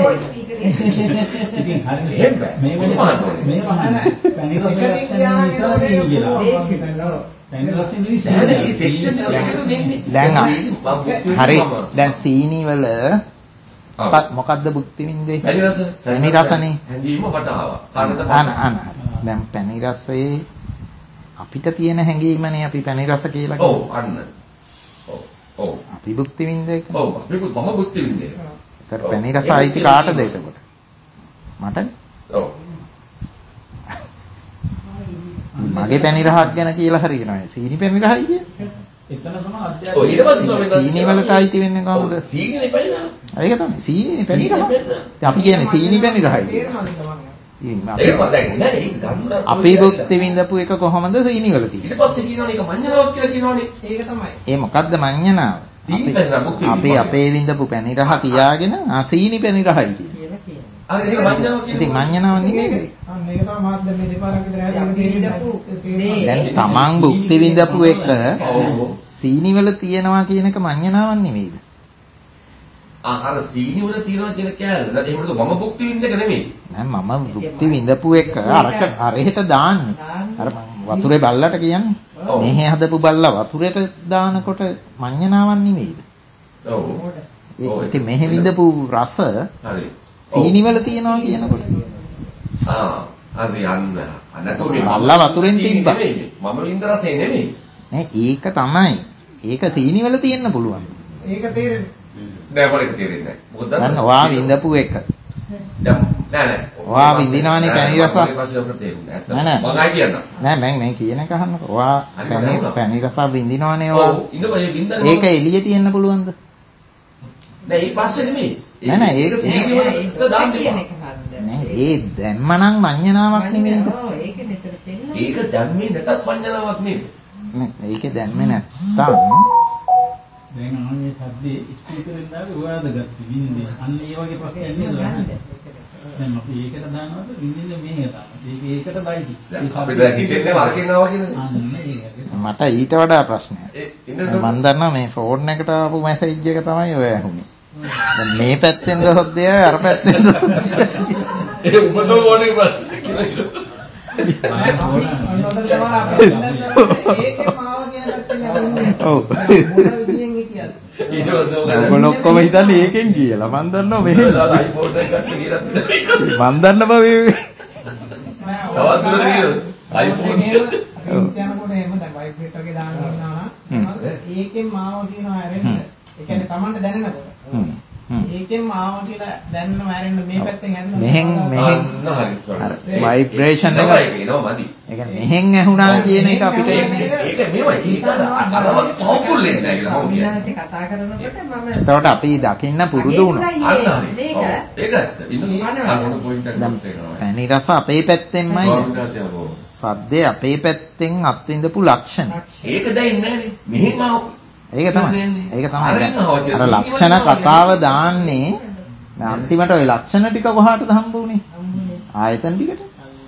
ඉතින් හරිනේ. එහෙම බෑ. මේ දැන් සීනි වල මොකද්ද භුක්ති විඳින්නේ? පැණි රසනේ. හැඟීම මට ආවා. දැන් පැණි රසයේ අපිට තියෙන හැඟීමනේ අපි පැණි රස කියලා කියන්නේ. ඔව් අන්න. ඔව්. අපි භුක්ති විඳින්නේ ඒක. ඔව් අපි මම භුක්ති විඳින්නේ. ඒතර පැණි රස අයිති කාටද එතකොට? මටනේ. ඔව්. මගේ පැණි රහක් ගැන කියලා හරියනවා. සීනි පැණි රහයි කියන්නේ. එතන තමයි ඔය ඊට පස්සේ ස්වාමීන් වහන්සේ සීනි වලට අයිති වෙන්නේ කොහොමද? සීනිනේ පැනිරහ. ඒක තමයි සීනි පැණි රහ. අපි කියන්නේ සීනි පැණි රහයි. අපේ භුක්ති විඳපු එක කොහොමද සීනි වල තියෙන්නේ? ඊට පස්සේ කියනවනේ ඒක මඤ්ඤණාවක් කියලා කියනවනේ. ඒක තමයි. ඒ මොකද්ද මඤ්ඤණාව? සීනි පැණි රහ භුක්ති විඳිනවා. අපේ විඳපු පැණි රහ තියාගෙන සීනි පැණි රහයි කියන්නේ. අර ඒක මඤ්ඤණාවක් කියන්නේ. ඉතින් මඤ්ඤණාව නෙමෙයි. මේක තමයි මාත් දැන් මේ දෙපාරක් විතර ඇවිල්ලා දැන් තමන් භුක්ති විඳපු එක සීනි වල තියනවා කියන එක මඤ්ඤණාවක් නෙමෙයිද? අර සීනි වල තියනවා කියන කෑල්ල. දැන් එහෙමද මම භුක්ති විඳ එක නෙමෙයි. නෑ මම භුක්ති විඳපු එක අරහෙට දාන්නේ. අර වතුරේ බල්ලට කියන්නේ. මෙහෙ හදපු බල්ලා වතුරේට දානකොට මඤ්ඤණාවක් නෙමෙයිද? ඔව්. ඉතින් මෙහෙ විඳපු රස හරි. සීනි වල තියනවා කියනකොට. හරි යන්න. නැතෝ මේ බල්ලා වතුරෙන් තිබ්බා. මම විඳ රසේ නෙමෙයි. නෑ ඒක තමයි. ඒක සීනි වල තියෙන්න පුළුවන්. ඒක තේරෙන්නේ නෑ මොකද තේරෙන්නේ නැහැ. මොකද දැන් ඔයා විඳපු එක. දැන් නෑ. ඔයා විඳිනවනේ පැණි රස. නෑ මම ආයි කියන්න. නෑ මම කියන එක අහන්නකෝ. ඔයා පැණි රස විඳිනවනේ ඔයා. ඔව් ඉන්නකෝ ඒ විඳින්න. ඒක එළියේ තියෙන්න පුළුවන්ද? නෑ ඒ පස්සේ නෙමෙයි. නෑ ඒක සීනි වලට දාන්න එපා. නෑ ඒ දැම්මනම් මඤ්ඤණාවක් නෙමෙයිද? ඒක දැම්මේ නැතත් මඤ්ඤණාවක් නෙමෙයි. නෑ ඒකේ දැම්මේ නැත්තම් දැන් ආන්නේ සද්දේ ස්පීකරෙන් දාලා ඔයාද ගත්ත වින්දේ. අන්න ඒ වගේ ප්‍රශ්නයක් නේද? දැන් අපි ඒකට දානවද වින්දින්නේ මේක දානවා. ඒක ඒකට බයිටි. අපිට දැන් හිතෙන්නේ වරකින්නවා කියන්නේ. අන්න ඒක. මට ඊට වඩා ප්‍රශ්නයක්. මම දන්නවා මේ ෆෝන් එකට ආපු මැසේජ් එක තමයි ඔය ඇහුනේ. දැන් මේ පැත්තෙන්ද සද්දය අර පැත්තෙන්ද? ඒ උඹතෝ ඕනේ ප්‍රශ්නේ කියලා. ඔව්. ඔයගොල්ලෝ ඔක්කොම හිතන්නේ ඒකෙන් කියලා. මම දන්නවා මෙහෙම. iPhone එකක් කියලා. මම දන්නවා මේ තවත් දුරට ගියොත් iPhone එක. යනකොට එහෙම දැන් වයිබ්‍රේටර් එකේ දාන්න ඉන්නවා නම් ඒකෙන් මාව කියනවා ඇරෙන්න. ඒ කියන්නේ Tamanට දැනෙනකොට. ඒකෙන් මාව කියලා දැනනවා ඇරෙන්න මේ පැත්තෙන් ඇරෙන්න. මෙහෙන් ভাইබ්‍රේෂන් එක එනවා මදි. ඒ කියන්නේ මෙහෙන් ඇහුණා කියන එක අපිට ඒක මෙවයි. ඒක අරවත් පවර්ෆුල් එක නෑ කියලා මම කියන්නේ. කතා කරනකොට මම එතකොට අපි දකින්න පුරුදු වුණා. ඒක ඇත්ත. ඉන්න පොයින්ට් එකක් තියෙනවා. පැණි රස අපේ පැත්තෙන්මයි. සද්දේ අපේ පැත්තෙන් අත්විඳපු ලක්ෂණ. ඒක දැනෙන්නේ නෑනේ. මෙහෙම ඒක තමයි. ඒක තමයි. අර ලක්ෂණ කතාව දාන්නේ අන්තිමට ওই ලක්ෂණ ටික කොහාටද හම්බුනේ? ආයතන ටිකට.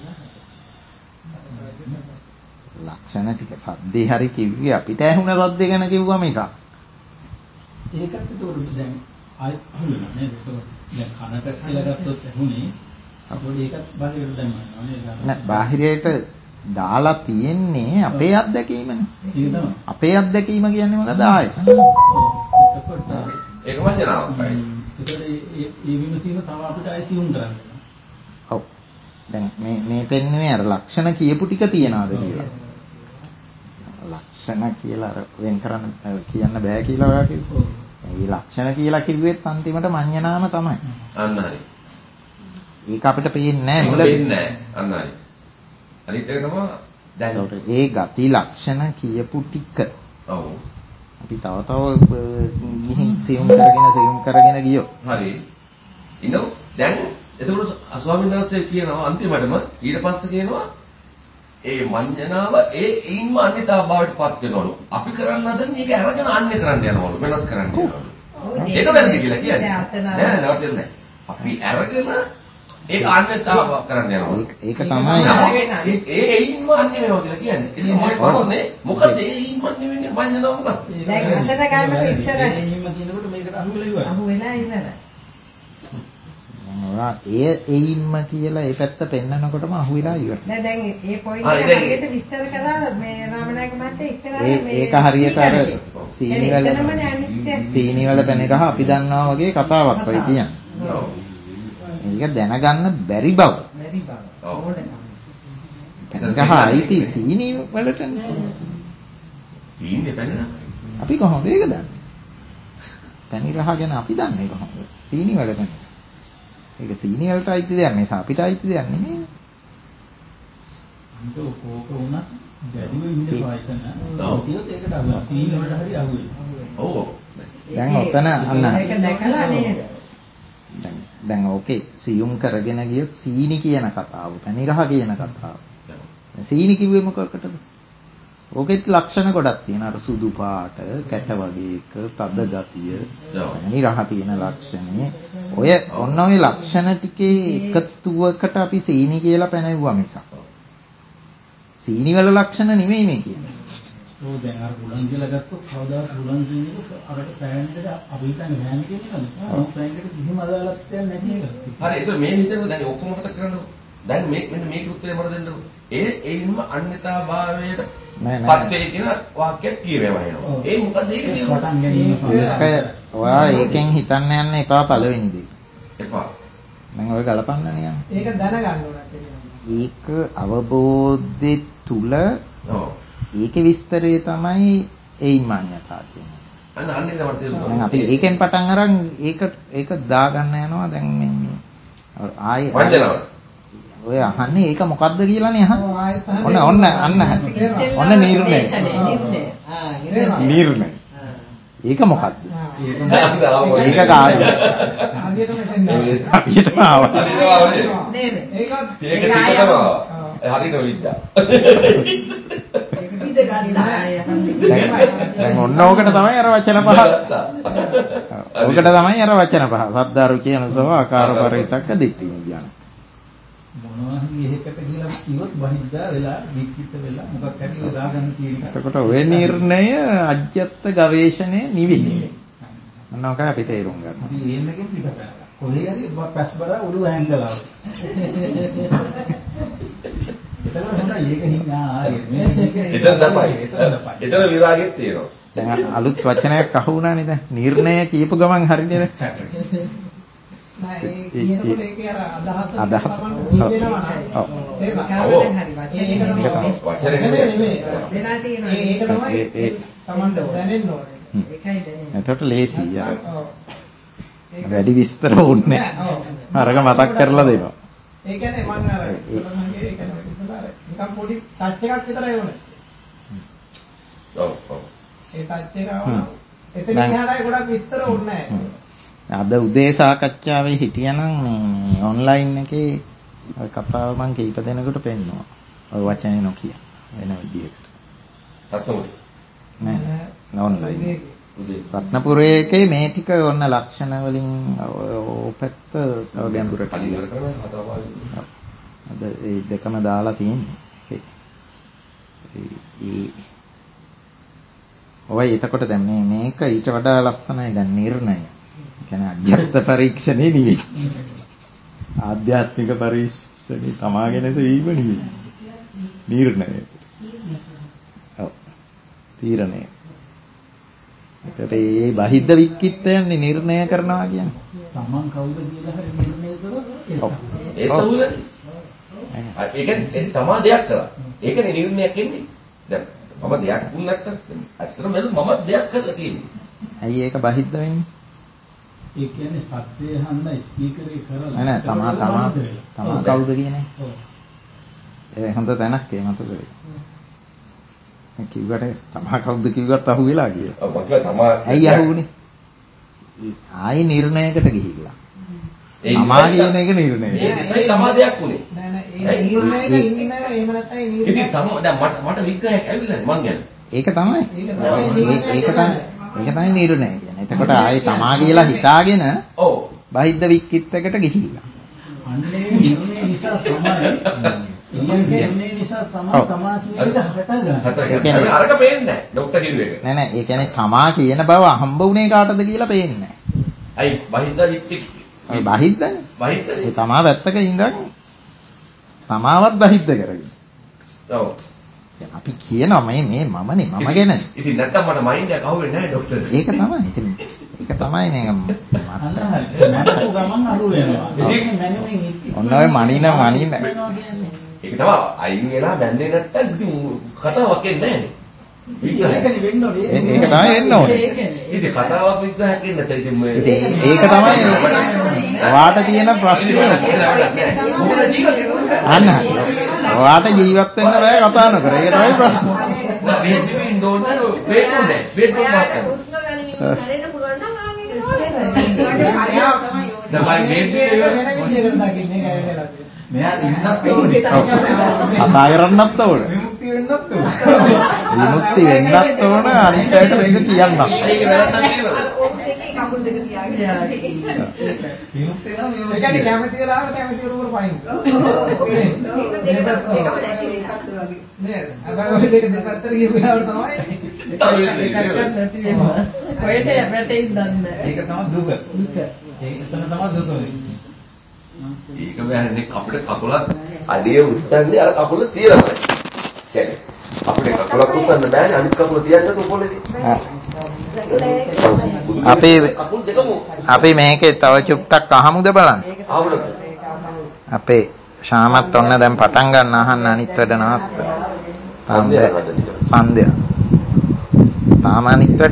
ලක්ෂණ ටික සද්දේ හරි කිව්වේ අපිට ඇහුණ සද්ද ගැන කිව්වා මිසක්. ඒකත් ඒතකොට දැන් ආයෙත් අහුවෙනවා නේද? දැන් කනට කියලා ගත්තොත් ඇහුනේ. අපෝඩ ඒකත් බාහිරට දැම්මනවා නේද? නෑ බාහිරයට දාලා තියෙන්නේ අපේ අත්දැකීමනේ. ඒක තමයි. අපේ අත්දැකීම කියන්නේ මොකද ආයතන? එතකොට ඒක වචනාවයි. ඒතකොට ඒ විමසීම තව අපිට ආයෙසියුම් කරන්න වෙනවා. ඔව්. දැන් මේ පෙන්නුවේ අර ලක්ෂණ කියපු ටික තියනවාද කියලා. ලක්ෂණ කියලා අර වෙන් කරන්න කියන්න බෑ කියලා ඔයා කිව්වා. මේ ලක්ෂණ කියලා කිව්වෙත් අන්තිමට මඤ්ඤණාම තමයි. අන්න හරි. ඒක අපිට පේන්නේ නැහැ ඒක මුලදී. පේන්නේ නැහැ. අන්න හරි. අනිත් එක තමයි දැන් ඒ ගති ලක්ෂණ කියපු ටික. ඔව්. අපි තව ගිහින් සියුම් කරගෙන ගියොත්. හරි. ඉන්නෝ දැන් එතකොට ස්වාමීන් වහන්සේ කියනවා අන්තිමටම ඊට පස්සේ කියනවා ඒ මඤ්ඤණාව ඒයින්ම අන්‍යතාව බවට පත් වෙනවලු. අපි කරන්න හදන්නේ ඒක අරගෙන අන්‍ය කරන්න යනවලු. වෙනස් කරන්න යනවලු. ඒක වැරදි කියලා කියන්නේ. නෑ නෑ. අපි අරගෙන ඒක අන්‍යතාව කරන්න යනවා. ඒක තමයි. ඒයින්ම අන්‍ය වෙනවා කියලා කියන්නේ. ඒක මම ප්‍රශ්නේ මොකද ඒයින්ම අන්‍ය වෙන්නේ මඤ්ඤණාව මොකක්ද? දැන් අතන ගන්නකොට ඉස්සර එහෙම කියනකොට මේකට අහුවෙලා ඉවරයි. අහුවෙලා ඉවරයි. ඔයා ඒයින්ම කියලා ඒ පැත්ත පෙන්නකොටම අහුවිලා ඉවරයි. නෑ දැන් මේ පොයින්ට් එක හරියට විස්තර කරා මේ රාමනායක මහත්තයා ඉස්සරහට මේ ඒක හරියට අර සීනි වල පැණි රහ අපි දන්නවා වගේ කතාවක් ඔය කියන්නේ. ඔව්. ඒක දැනගන්න බැරි බව. බැරි බව. පැණි රහ අයිති සීනි වලටනේ. සීනි පැණි අපි කොහොමද ඒක දන්නේ? පැණි රහ ගැන අපි දන්නේ කොහොමද? සීනි වලටනේ. ඒක සීනි වලට අයිති දෙයක් නෙවෙයි අපිට අයිති දෙයක් නෙමෙයි. කෝක වුණා දැඩිව ඉන්න සායතන. ඒකත් ඒකට අහුවෙනවා. සීන් වලට හරි අහුවෙනවා. ඔව්. දැන් ඔතන අන්න ඒක දැකලා නේද? දැන් ඕකේ සියුම් කරගෙන ගියොත් සීනි කියන කතාව, පැනිරහ කියන කතාව. සීනි කිව්වේ මොකකටද? ඕකෙත් ලක්ෂණ ගොඩක් තියෙනවා. අර සුදු පාට, කැට වගේ එක, තද ගතිය, පැනිරහ තියෙන ලක්ෂණේ. ඔන්න ඔය ලක්ෂණ ටිකේ එකතුවකට අපි සීනි කියලා පැනෙවුවා මිසක්. සීනි වල ලක්ෂණ නෙමෙයි මේ කියන්නේ. ඔව් දැන් අර බුලන් කියලා ගත්තොත් කවදාවත් බුලන් කියන්නේ අර පෑන්කට අපි හිතන්නේ පෑන් කියන එකනේ. ඔව් පෑන්කට කිසිම අදාළත්වයක් නැති එක. හරි ඒක මේ හිතේ දැන් ඔක්කොම මතක කරගන්න. දැන් මෙන්න මේක උත්තරේ මට දෙන්න. ඒින්ම අන්‍යතාභාවයට පත් වේ කියන වාක්‍යයක් කියවෙනවා එනවා. ඒ මොකද ඒක ඒක ඔයා ඒකෙන් හිතන්න යන්න එපා පළවෙනි දේ. එපා. මම ඔය ගලපන්න නියම්. ඒක දැනගන්න ඕන. ඒක අවබෝධය තුල ඔව්. ඒකේ විස්තරය තමයි ඒයින් මාන්‍යතාව කියන්නේ. අන්න ඒක මට තේරුණා. දැන් අපි ඒකෙන් පටන් අරන් ඒක දාගන්න යනවා දැන් මේ ආයේ වන්දනාව. ඔය අහන්නේ ඒක මොකද්ද කියලානේ අහන්නේ. ඔන්න නිර්ණය. නිර්ණය. ඒක මොකද්ද? ඒක කාර්යය. හරියටම ආවා. නේද? ඒක හරියට විද්දා. දැන් ඔන්න ඕකට තමයි අර වචන පහ. ඕකට තමයි අර වචන පහ. සද්දාරුචි අනුසව ආකාර පරිතක්ක දිට්ඨි විඥාන. මොනවා හරි එහෙකට කියලා කිව්වොත් බහිද්දා වෙලා වික්කිත වෙලා මොකක් හරි ඔය දාගන්න තියෙන එක. එතකොට ඔය නිර්ණය අජ්‍යත්ත ගවේෂණය නෙවෙයි. මොන ඔකයි අපි තේරුම් ගන්න. අපි ඒන්නකින් පිට කරලා. කොහේ හරි පැස් බලා ඔළුව හැංගලා. එතන හොඳයි ඒක හින්දා එතන තමයි. එතන විරාගෙත් තියෙනවා. දැන් අලුත් වචනයක් අහු වුණානේ දැන්. නිර්ණය කියපු ගමන් හරියද? ඒකේ අර අදහස තියෙනවා නේද? ඒක තමයි තමන්ට දැනෙන්න ඕනේ. ඒකයි දැනෙන්නේ. එතකොට ලේසි අර. වැඩි විස්තර ඕනේ. අරක මතක් කරලා දෙනවා. ඒ කියන්නේ මම අර නිකන් පොඩි ටච් එකක් විතරයි ඕනේ. ඔව් ඔව්. ඒ ටච් එක ආවම එතන එහාටයි ගොඩක් විස්තර ඕනේ නැහැ. අද උදේ සාකච්ඡාවේ හිටියනම් මේ ඔන්ලයින් එකේ ඔය කතාව මම කීප දෙනෙකුට පෙන්නුවා. ඔය වචනේ නොකිය වෙන විදිහකට. සතුටුයි. නෑ ඔන්ලයින්. රත්නපුරයේ එකේ මේ ටික ඔන්න ලක්ෂණ වලින් ඔපැත්ත තව ගැඹුරට ගියා. අද ඒ දෙකම දාලා තියෙන්නේ. ඔය එතකොට දැන් මේක ඊට වඩා ලස්සනයි දැන් නිර්ණය. කියන්නේ අජ්‍යත්ත පරීක්ෂණේ නෙවෙයි. ආධ්‍යාත්මික පරීක්ෂණේ තමාගෙන සෙවීම නෙවෙයි. නිර්ණය. ඔව්. තීරණය. ඒකට මේ බහිද්ද වික්කිට්ඨයන්නේ නිර්ණය කරනවා කියන්නේ. තමන් කවුද කියලා හරි නිර්ණය කරොත් ඒක උනේ. ඒක තමා දෙයක් කරා. ඒකනේ නිර්ණයක් එන්නේ. දැන් මම දෙයක් වුණ නැත්නම් ඇත්තටම මම දෙයක් කරලා තියෙන්නේ. ඇයි ඒක බහිද්ද වෙන්නේ? ඒ කියන්නේ සත්‍යය හන්ද ස්පීකරේ කරලා නෑ තමා කවුද කියන්නේ? ඔව්. ඒ හොඳ තැනක් ඒ මතකද? කිව්වට තමා කවුද කිව්වත් අහුවෙලා ගියා. ඔව් මම කිව්වා තමා ඇයි අහුුනේ? ආයි නිර්ණයකට ගිහිල්ලා. තමා කියන එක නිර්ණය. ඒ තමා දෙයක් උනේ. නෑ නෑ ඒ නිර්ණයක ඉන්නේ එහෙම නැත්නම් ඒ නිර්ණය. ඉතින් තම දැන් මට විග්‍රහයක් ඇවිල්ලා මං කියන්නේ. ඒක තමයි. ඒක තමයි නිර්ණය කියන්නේ. එතකොට ආයි තමා කියලා හිතාගෙන ඔව් බහිද්ද වික්කිට්ටකට ගිහිල්ලා. අන්නේ නිර්ණය නිසා තමයි තමා කියන එක හටගන්නේ. අරක පේන්නේ නැහැ. ડોක්ටර් කිව්වේ ඒක. නෑ ඒ කියන්නේ තමා කියන බව හම්බ වුණේ කාටද කියලා පේන්නේ නැහැ. අයි බහිද්දා වික්ටි. ඔය බහිද්දනේ. බහිද්දනේ. ඒ තමා වැත්තක ඉඳන් තමාවත් බහිද්ද කරගෙන. ඔව්. දැන් අපි කියනවා මේ මමනේ මම ගැන. ඉතින් නැත්තම් මට මයින්ඩ් එක අහුවෙන්නේ නැහැ ડોක්ටර්. ඒක තමයි. ඉතින් ඒක තමයි නේ අන්න හරි. මනෝ ගමන් අහු වෙනවා. ඔන්න ඔය මනින ඒක තමයි අයින් වෙලා බැන්නේ නැත්තම් ඉතින් කතාවක් එන්නේ නැහැ නේ. ඒකනේ වෙන්න ඕනේ. ඒක තමයි වෙන්න ඕනේ. ඉතින් කතාවක් විග්‍රහයක් එන්නේ නැත්නම් ඉතින් මේ ඒක තමයි ඔයාට තියෙන ප්‍රශ්නේ. අන්න හරි. ඔයාට ජීවත් වෙන්න බෑ කතා නොකර. ඒක තමයි ප්‍රශ්නේ. නෑ මේ ඉන්න ඕනේ වේකුනේ. වේකුනේ නැහැ. හුස්ම ගනිමින් හැරෙන්න පුළුවන් නම් ආන් ඒක තමයි මෙයාට ඉන්නත් ඕනේ. කතා කරන්නත් ඕන. විමුක්තිය වෙන්නත් ඕනේ. විමුක්ති වෙන්නත් ඕන අනිත් අයට මේක කියන්න. ඒක වැරද්දක් නෙවෙයි. ඕක දෙකේ කකුල් දෙක තියාගෙන විමුක්තිය නම් ඒ කියන්නේ කැමති වෙලාවට කැමති උරුමර පයින්. මේක දෙකම නැති වෙනවා. නේද? අපේ දෙක දෙපැත්තට ගිය වෙලාවට තමයි එකක්වත් නැති වෙනවා. කොහෙට වැටෙයිද දන්නේ ඒක තමයි දුක. ඒක තමයි දුක වෙන්නේ. ඒක බෑනේ අපිට කකුලක් අඩිය උස්සන්නේ අර කකුල තියලාමයි. කියන්නේ අපිට කකුලක් උස්සන්න බෑනේ අනිත් කකුල තියන්නත් උපොලේදී. අපි මේකේ තව චුට්ටක් අහමුද බලන්න. අපේ ශාමත් ඔන්න දැන් පටන් ගන්න අහන්න අනිත් වැඩ නවත්ත. සන්ධ්‍යා. තාම අනිත් වැඩ.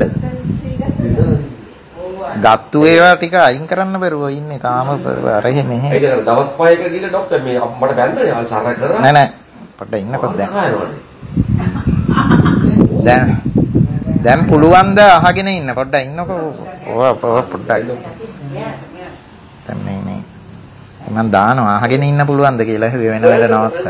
ගත්තු ඒවා ටික අයින් කරන්න බැරුව ඉන්නේ තාම අරහෙ මෙහෙ. ඒක දවස් 5ක ගිහලා ડોක්ටර් මේ මට බැන්නනේ ආල් සරය කරා. නෑ පොඩ්ඩක් ඉන්නකොත් දැන් පුළුවන් ද අහගෙන ඉන්න පොඩ්ඩක් ඉන්නකෝ. ඔය පොඩ්ඩක්. දැන් මේ මම දානවා අහගෙන ඉන්න පුළුවන්ද කියලා වෙන වැඩ නවත්ත.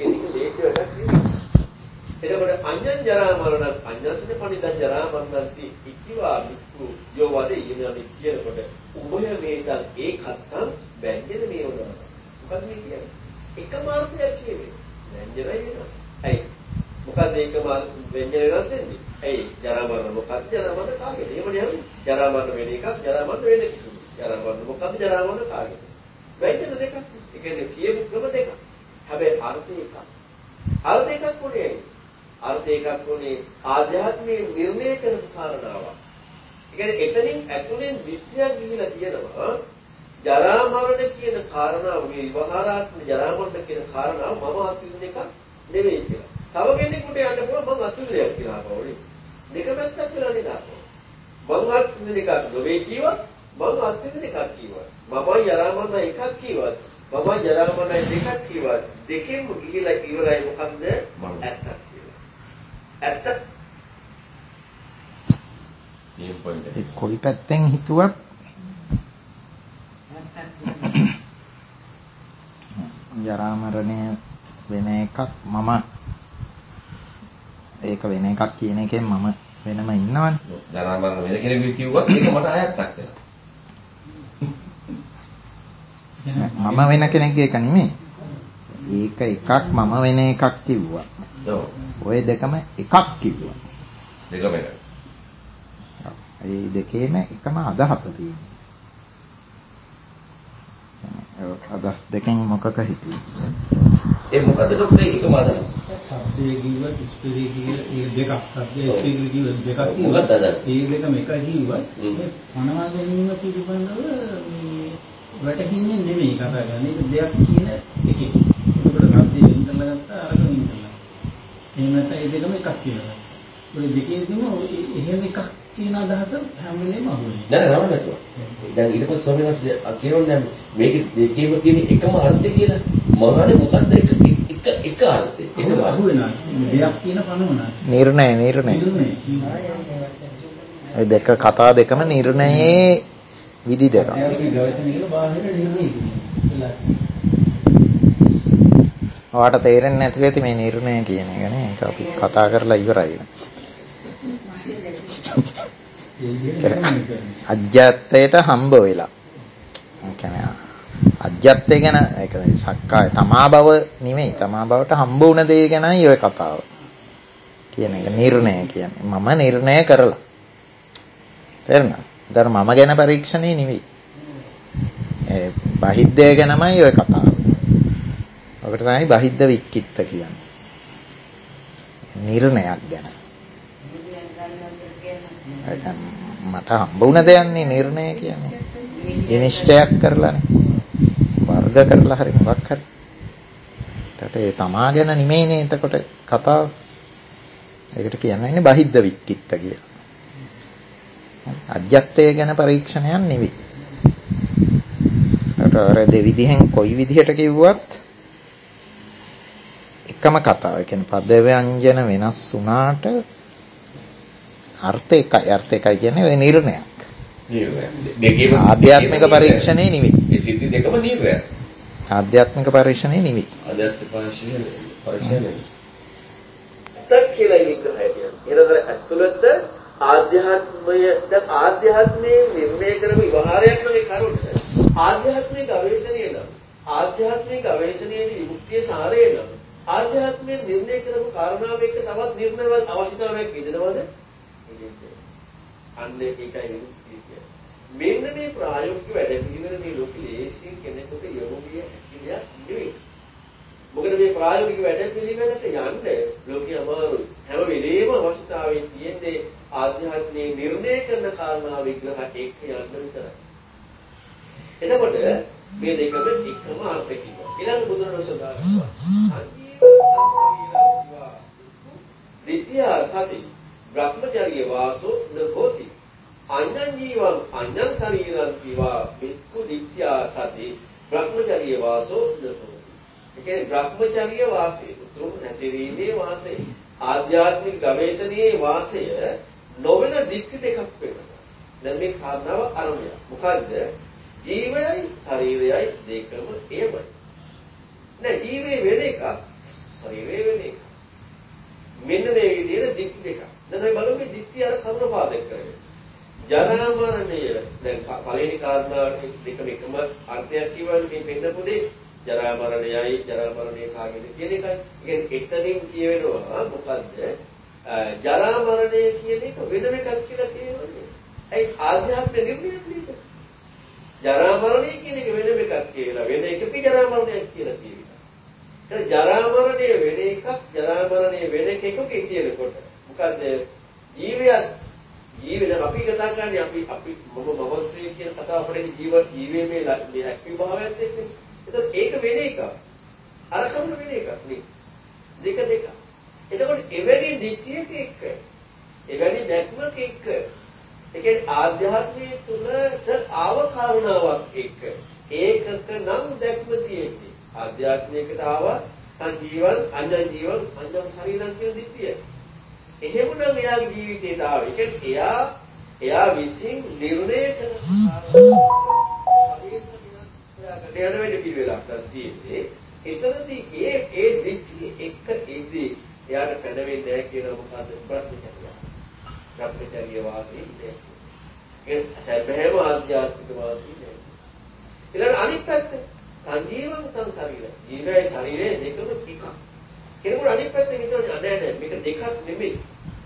එතකොට අඤ්ඤං ජරා මරණ අඤ්ඤස්සේ පණිදං ජරා මරණන්ති ඉච්චිවා මික්ඛු යෝවදේ යනනි කියනකොට උභය වේදං ඒකත්තං වැඤ්ඤන මේ වුණා. මොකද මේ කියන්නේ? එකම අර්ථයක් කියවේ. වැඤ්ඤනයි වෙනස්. ඇයි? මොකද ඒකම වැඤ්ඤන වෙනස් වෙන්නේ? ඇයි? ජරා මරණ මොකක්ද ජරා මරණ කාගේද? එහෙමනේ හරි. ජරා මරණ වෙන එකක් ජරා මරණ වෙන එකක්. ජරා මරණ මොකක්ද ජරා මරණ කාගේද? වැඤ්ඤන දෙකක්. ඒ කියන්නේ කියපු ක්‍රම දෙකක්. හැබැයි අර්ථ එකක්. අර්ථ එකක් කොහේ? අර්ථ එකක් උනේ ආධ්‍යාත්මයේ නිර්ණය කරපු කාරණාවක්. ඒ කියන්නේ එතනින් ඇතුලෙන් විද්‍යාවක් ගිහිලා තියෙනවා ජරා මරණ කියන කාරණාව මේ විවහාරාත්මක ජරා මරණ කියන කාරණාව මම අත්විඳින එක නෙවෙයි කියලා. තව කෙනෙකුට යන්න පුළුවන් මම අත්විඳිනයක් කියලා අපෝනේ. දෙක පැත්තක් වෙලා නේද අපෝ. මම අත්විඳින එකක් නොවේ කිව්වත් මම අත්විඳින එකක් කිව්වා. මම ජරා මරණ එකක් කිව්වත් මම ජරා මරණ දෙකක් කිව්වත් දෙකෙන්ම ගිහිලා ඉවරයි මොකද්ද? ඇත්තක්. ඇත්ත ඒ කොයි පැත්තෙන් හිතුවත් ජරා මරණය වෙන එකක් මම ඒක වෙන එකක් කියන එකෙන් මම වෙනම ඉන්නවනේ. ජරා මරණ වෙන කෙනෙක් කිව්වත් ඒක මට අයත්තක් වෙනවා. මම වෙන කෙනෙක්ගේ එක නෙමෙයි. ඒක එකක් මම වෙන එකක් කිව්වා. ඔය දෙකම එකක් කිව්වා. දෙකම එකක්. ඒ දෙකේම එකම අදහස තියෙනවා. අදහස් දෙකෙන් මොකක හිතුවේ? ඒ මොකද ડોක්ටර් එකම අදහස? සබ්දේ කිව්වත් ස්පීකර් කිව්වත් ඒ දෙකක්. සබ්දේ ස්පීකර් කිව්වත් දෙකක් මොකක්ද කිව්වත් අදහස? ඒ දෙකම එකයි කිව්වත් මේ පනවා ගැනීම පිළිබඳව මේ වැටහින්නේ නෙමෙයි කතා කරන්නේ. ඒක දෙයක් කියන එකේ. ඒකට සබ්දේ වෙන්දලා ගත්තා අරක වෙන්දලා. එහෙම නැත්නම් ඒ දෙකම එකක් කියලා. ඔය දෙකේදීම එහෙම එකක් කියන අදහස හැම වෙලේම අහුවෙන්නේ. නෑ නෑ නැතුව. දැන් ඊට පස්සේ ස්වාමීන් වහන්සේ කියනවා දැන් මේක දෙකේම තියෙන එකම අර්ථය කියලා. මොනවානේ මොකද්ද එක අර්ථය. එකම අහුවෙනවා. දෙයක් කියන පනවනවා. නිර්ණය. ඒ දෙක කතා දෙකම නිර්ණයේ විදි දෙකක්. අපි ගවේෂණය කරලා බාහිර නිර්ණය කියනවා. ඔයාට තේරෙන්නේ නැතුව ඇති මේ නිර්ණය කියන එක නේ. ඒක අපි කතා කරලා ඉවරයි. අජ්ජත්තයට හම්බ වෙලා. ඒ කියන්නේ අජ්ජත්තය ගැන ඒක සක්කාය තමා බව නෙමෙයි. තමා බවට හම්බ වුණ දේ ගැනයි ඔය කතාව. කියන එක නිර්ණය කියන්නේ. මම නිර්ණය කරලා. තේරුණාද? ඒතර මම ගැන පරීක්ෂණේ නෙවෙයි. ඒ බහිද්දය ගැනමයි ඔය කතාව. ඔකට තමයි බහිද්ද වික්කිත්ත කියන්නේ. නිර්ණයක් ගැන. මට හම්බ වුණ දෙයක්නේ නිර්ණය කියන්නේ. විනිශ්චයක් කරලානේ. වර්ග කරලා හරි මොකක් හරි. ඒකට ඒ තමා ගැන නෙමෙයිනේ එතකොට කතාව. ඒකට කියන්නේ බහිද්ද වික්කිත්ත කියලා. අජ්ජත්තය ගැන පරීක්ෂණයක් නෙවෙයි. ඒකට අර දෙවිදිහෙන් කොයි විදිහට කිව්වත් එකම කතාව. ඒ කියන්නේ පද ව්‍යංජන වෙනස් වුණාට අර්ථ එකයි කියන්නේ ඔය නිර්ණයක්. දෙකේම ආධ්‍යාත්මික පරීක්ෂණේ නෙවෙයි. මේ සිද්ධි දෙකම නිර්ණයක්. ආධ්‍යාත්මික පරීක්ෂණේ නෙවෙයි. ආධ්‍යාත්මික පරීක්ෂණේ තක් කියලා විග්‍රහය කියන්නේ. ඊළඟට ඇතුළත ආධ්‍යාත්මය දැන් ආධ්‍යාත්මයේ නිර්ණය කරපු විවහාරයක් නම් ඒ කරුණ. ආධ්‍යාත්මික ගවේෂණය නම් ආධ්‍යාත්මික ගවේෂණයේදී විමුක්තිය සාරය නම් ආධ්‍යාත්මයේ නිර්ණය කරපු කාරණාව එක්ක තවත් නිර්ණයවත් අවශ්‍යතාවයක් ඉදනවද? අන්න ඒකයි විමුක්තිය කියන්නේ. මෙන්න මේ ප්‍රායෝගික වැඩ පිළිවෙල මේ ලෝකෙ ලේසියෙන් කෙනෙකුට යොමු විය හැකි දෙයක් නෙවෙයි. මොකද මේ ප්‍රායෝගික වැඩ පිළිවෙලට යන්න ලෝකෙ අමාරුයි. හැම වෙලේම අවශ්‍යතාවයෙන් තියෙන්නේ ආධ්‍යාත්මයේ නිර්ණය කරන කාරණා විග්‍රහ එක්ක යන්න විතරයි. එතකොට මේ දෙකම එකම අර්ථකින්. ඊළඟ බුදුරජාණන් සදාරනවා. දිට්ඨිය සති බ්‍රහ්මචර්ය වාසෝ නෝති. අඤ්ඤං ජීවං අඤ්ඤං ශරීරං කිවා බික්ඛු දිට්ඨිය සති බ්‍රහ්මචර්ය වාසෝ නෝති. ඒ කියන්නේ බ්‍රහ්මචර්ය වාසය, උතුම් හැසිරීමේ වාසය, ආධ්‍යාත්මික ගවේෂණයේ වාසය නොවන දික්ක දෙකක් වෙනවා. දැන් මේ කාරණාව අරමුණ. මොකද්ද? ජීවයයි ශරීරයයි දෙකම එයමයි. නෑ ජීවේ වෙන එකක්, ශරීරය වෙන එකක්. මෙන්න මේ විදිහට දික්ක දෙකක්. දැන් අපි බලමු මේ දික්ටි අර කරුණ පාදක කරගෙන. ජරා මරණය දැන් පළවෙනි කාරණාවේ දෙකම එකම අර්ථයක් කියවන්නේ මේ පෙන්නපු දෙය. ජරා මරණයයි ජරා මරණය කාගෙද කියන එකයි. ඒ කියන්නේ එතනින් කියවෙනවා මොකද්ද? ජරා මරණය කියන එක වෙනම එකක් කියලා කියනවනේ. ඒ ආධ්‍යාත්මික නිර්ණයක් නේද? ජරා මරණය කියන එක වෙනම එකක් කියලා වෙන එකක ජරා මරණයක් කියලා කියනවා. ඒ ජරා මරණය වෙන එකක් ජරා මරණය වෙන එකක කියනකොට මොකද්ද? ජීවය අපි කතා කරන්නේ අපි මමත්වයේ කියන කතාව අපේ ජීවයේ මේ ඇක්ටිව් භාවයත් එක්කනේ. ඒක වෙන එකක්. අර කරුණ වෙන එකක් නේ. දෙක. එතකොට එවැනි දිට්ඨියක එක්ක. එවැනි දැක්මක එක්ක. ඒ කියන්නේ ආධ්‍යාත්මයේ තුලට ආව කාරණාවක් එක්ක. ඒකක නම් දැක්ම තියෙන්නේ. ආධ්‍යාත්මයකට ආව සංජීවං අඤ්ඤං ජීවං අඤ්ඤං ශරීරං කියන දිට්ඨිය. එහෙමනම් එයාගේ ජීවිතයට ආවේ. ඒ කියන්නේ එයා විසින් නිර්ණය කරන යන වැඩ පිළිවෙලක් තියෙන්නේ. එතනදී ඒ දිට්ඨිය එක්ක ඉදී එයාට පැනවෙන්නේ නැහැ කියන මොකද්ද? බ්‍රහ්මචර්යය. බ්‍රහ්මචර්ය වාසී නෑ. ඒ සැබෑම ආධ්‍යාත්මික වාසී නෑ. ඊළඟ අනිත් පැත්ත සංජීවං තං ශරීරය. ජීවයයි ශරීරය දෙකම එකක්. ඒකෝර අනිත් පැත්තෙන් හිතන්නේ නෑ මේක දෙකක් නෙමෙයි.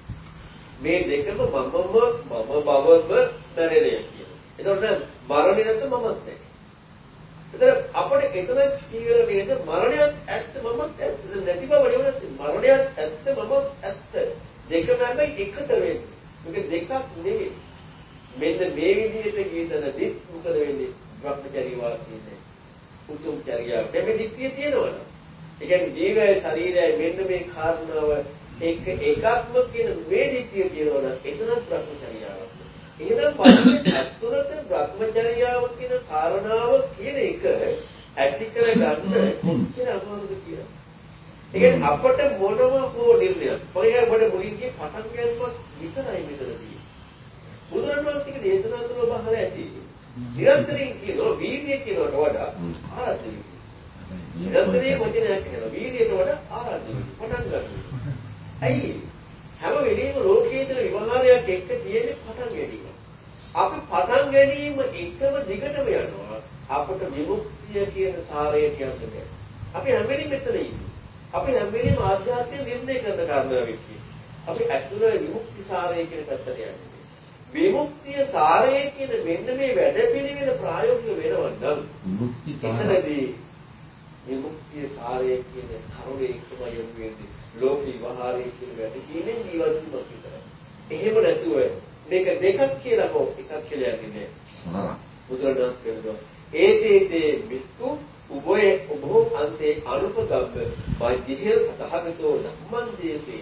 මේ දෙකම මමම බවම මැරෙන්නේ කියන. එතකොට මරණය නැත්නම් මමත් නැහැ. එතන අපිට එතන කියවල නේද මරණයත් ඇත්ත මමත් ඇත්ත නැති බව නෙවෙයි මරණයත් ඇත්ත මමත් ඇත්ත දෙකම හැබැයි එකට වෙන්නේ මේක දෙකක් නෙවෙයි මෙන්න මේ විදිහට කියනදී මොකද වෙන්නේ බ්‍රහ්මචර්ය වාසීනේ උතුම් චර්යාව මේ දිට්ඨිය තියෙනවනේ ඒ කියන්නේ ජීවය ශරීරය මෙන්න මේ කාරණාව එකක්ම කියන මේ දිට්ඨිය තියෙනවනේ එතනත් බ්‍රහ්මචර්යාවක් එහෙනම් බලන්න අතුරත බ්‍රහ්මචර්යාව කියන කාරණාව කියන එක ඇති කරගන්න කොච්චර අමාරුද කියලා. ඒ කියන්නේ අපට මොනම හෝ නිර්ණයක්. මොකද අපිට මුලින්ගේ පටන් ගැනීමක් විතරයි මෙතනදී. බුදුරණවහන්සේගේ දේශනා තුළ බහලා ඇති. නිරන්තරයෙන් කියනවා වීර්යය කියනවට වඩා ආරාධ්‍ය වීර්යය. නිරන්තරයෙන් වචනයක් කියනවා වීර්යයට වඩා ආරාධ්‍ය වීර්යය. පටන් ගන්න. ඇයි? හැම වෙලෙම ලෝකයේ තියෙන විවහාරයක් එක්ක තියෙන පටන් ගැනීම. අපි පටන් ගැනීම එකම දිගටම යනවා. අපට විමුක්තිය කියන සාරයට යන්න බැහැ. අපි හැම වෙලෙම මෙතන ඉන්නේ. අපි හැම වෙලෙම ආධ්‍යාත්මික නිර්ණය කරන කාරණාවක් කියන්නේ. අපි ඇතුළේ විමුක්ති සාරය කියන පැත්තට යන්නේ. විමුක්තිය සාරය කියන මෙන්න මේ වැඩපිළිවෙල ප්‍රායෝගික වෙනවා නම් විමුක්ති සාරයදී විමුක්තිය සාරය කියන කරුණේ එකම යොමු වෙන්නේ. ලෝක විවහාරයේ කියන වැඩ කියන්නේ ජීවත් වීමක් විතරයි. එහෙම නැතුව මේක දෙකක් කියලා හෝ එකක් කියලා යන්නේ නැහැ. බුදුරජාණන් කියනවා ඒතේතේ විත්තු උභෝ අන්තේ අනුපගම්ම මජ්ජිහෙල් තථාගතෝ ධම්මං දේසේ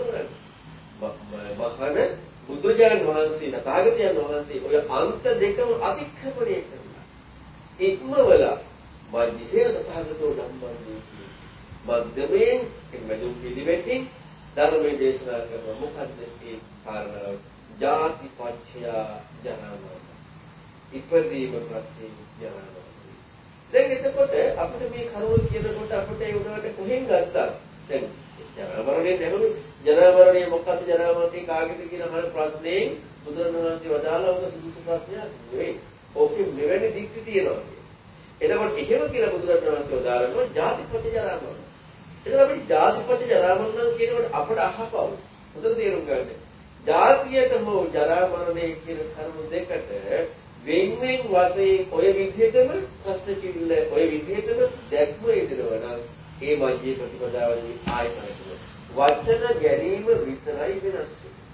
මහණ බුදුරජාණන් වහන්සේ තථාගතයන් වහන්සේ ඔය අන්ත දෙකම අතික්‍රමණය කරනවා. ඉක්මවල මජ්ජිහෙල් තථාගතෝ ධම්මං දේසේ මධ්‍යමයෙන් මෙදුම් පිළිවෙතින් ධර්මයේ දේශනා කරන මොකද්ද ඒ කාරණාව? ජාතිපච්චය ජරා මරණ. ඉපදීම ප්‍රත්‍ය ජරා මරණ. දැන් එතකොට අපිට මේ කරුණ කියනකොට අපිට ඒ උනාට කොහෙන් ගත්තා? දැන් ජරා මරණය නෙවෙයි. ජරා මරණය මොකක්ද? ජරා මරණය කාගෙද කියන අහන ප්‍රශ්නේ බුදුරණවහන්සේ වදාළා උද සුදුසු ප්‍රශ්නයක් නෙවෙයි. ඕකේ මෙවැනි දික්ටි තියෙනවා. එතකොට එහෙම කියලා බුදුරණවහන්සේ වදාළනවා ජාතිපච්ච ජරා මරණ. එතකොට අපිට ජාතිපච්ච ජරා මරණ කියනකොට අපට අහපව. හොඳට තේරුම් ගන්න. ජාතියට හෝ ජරා මරණය කියන කරුණු දෙකට වෙන්වෙන් වශයෙන් ඔය විදිහටම ප්‍රශ්න කිල්ල ඔය විදිහටම දැක්ම ඉදිරවන ඒ මධ්‍ය ප්‍රතිපදාවේදී ආයතනය වචන ගැනීම විතරයි වෙනස්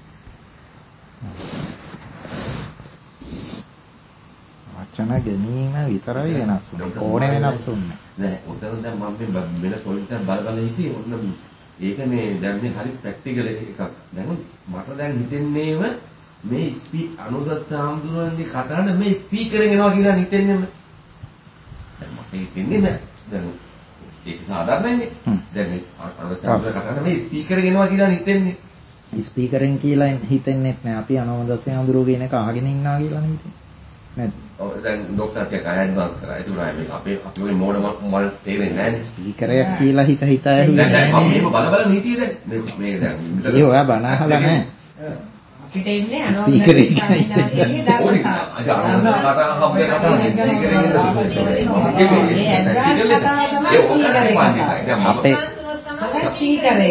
වචන ගැනීම විතරයි වෙනස් වෙන්නේ. ඕනේ වෙනස් වෙන්නේ. නෑ උතන දැන් මම මේ වෙන පොයින්ට් එකක් බලලා හිටියේ ඔන්න ඒක මේ දැන් මේ හරි ප්‍රැක්ටිකල් එකක්. දැන් මට දැන් හිතෙන්නේම මේ අනුදස්ස ආම්දුරන්ගේ කතාන මේ ස්පීකරෙන් එනවා කියලා හිතෙන්නේම. දැන් මට හිතෙන්නේ නෑ. දැන් ඒක සාධාරණයිනේ. දැන් මේ අනුදස්ස ආම්දුර කතාන මේ ස්පීකරෙන් එනවා කියලා හිතෙන්නේ. ස්පීකරෙන් කියලා හිතෙන්නෙත් නෑ. අපි අනුදස්ස ආම්දුරෝ කියන එක අහගෙන ඉන්නවා කියලා හිතන්නේ. නැද්ද? ඔව් දැන් ડોක්ටර් ටික ඇඩ්වාන්ස් කරා. ඒක උනායි මේ අපේ මෝඩ මල් තේරෙන්නේ නැහැ. ස්පීකරයක් කියලා හිත ඇහුවේ නෑ. මම මේක බල හිටියේ දැන්. මේක දැන්. ඒ ඔයා බණ අහලා නැහැ. අපිට ඉන්නේ අනෝන්දේ සමිනාගේ ධර්මතාව. අද අනෝන්දේ කතා හම්බේ කතා ස්පීකරෙන් ඉන්නවා. අපේ ස්පීකරේ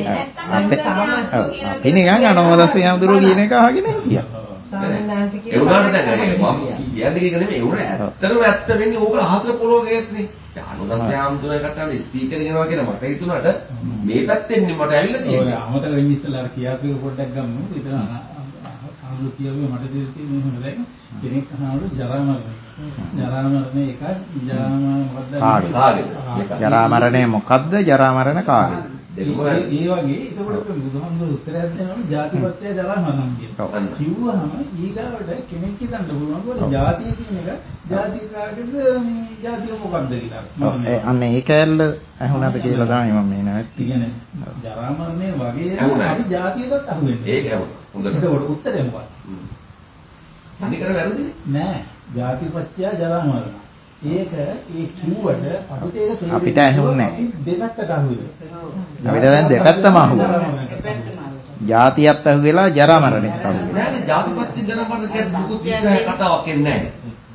අපි නිකන් අනුමෝදස්ස යම්දුරෝ කියන එක අහගෙන හිටියා. ඒ උනාට දැන් මම කියන්නේ ඒක නෙමෙයි. ඒ උන ඇත්තටම ඇත්ත වෙන්නේ ඕක අහසල පොළොවේගේත්නේ. දැන් අනුදස්ස යම්දුරේ කතාවේ ස්පීකර් ගෙනවා කියලා මට හිතුණාට මේ පැත්තෙන් මට ඇවිල්ලා තියෙන්නේ. ඔය අමතක වෙන්න ඉස්සලා කියාපේ පොඩ්ඩක් ගමු. ඉතින් ආලු කියාවේ මට දෙන්නේ මේ හොඳයි. කෙනෙක් අහනවලු ජරා මරණය. ජරා මරණය එක ජරා මොකද්ද? ජරා මරණය මොකද්ද? ජරා මරණ කාගේද? ඒ වගේ එතකොට බුදුහාමුදුරුවෝ උත්තරයක් දෙනවලු ජාතිපත්‍ය ජරා මරණ කියලා. කිව්වහම ඊගාවට කෙනෙක් හිතන්න පුළුවන් කොහොමද ජාතිය කියන එක ජාතිය කාගේද මේ ජාතිය මොකක්ද කියලා. අන්න ඒ කැලල ඇහුණාද කියලා තමයි මම මේ නැත්ති. කියන්නේ ජරා මරණය වගේ අපි ජාතියටත් අහු වෙන්නේ. ඒක ඇහුණා. හොඳට. ඒකට උත්තරේ මොකක්ද? අනිකර වැරදිනේ. නෑ. ජාතිපත්‍ය ජරා මරණ. ඒක ඒ කිව්වට අපිට ඒක තේරෙන්නේ අපිට ඇහුන්නේ නැහැ. දෙපැත්තට අහු වෙනවා. අපිට දැන් දෙපැත්තම අහු වෙනවා. ජාතියත් අහු වෙලා ජරා මරණෙත් අහු වෙනවා. නෑ ජාතිපත්‍ය ජරා මරණ කියන්නේ දුක විග්‍රහ කතාවක් එන්නේ නැහැ.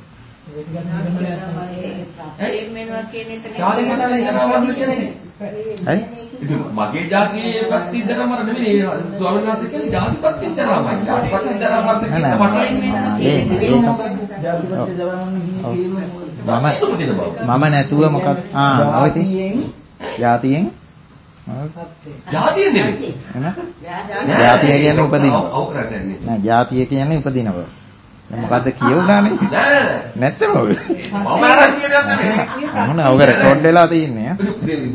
ඉතින් මගේ ජාතියේ පත්ති ජරා මරණ නෙමෙයි ස්වාමීන් වහන්සේ කියන්නේ ජාතිපත්‍ය ජරා මරණ. ජාතිපත්‍ය ජරා මරණ කියන මම නැතුව මොකක්ද ඔය ඉතින් ජාතියෙන් ජාතිය නෙමෙයි ජාතිය කියන්නේ උපදිනවා ඔව් කරන්නේ නෑ ජාතිය කියන්නේ උපදිනවා දැන් මොකද්ද කියවුණානේ නෑ නැත්තේ මොකද මම අරන් කියන්නේ නැහැ මොන ඔක රෙකෝඩ් වෙලා තියෙන්නේ හරි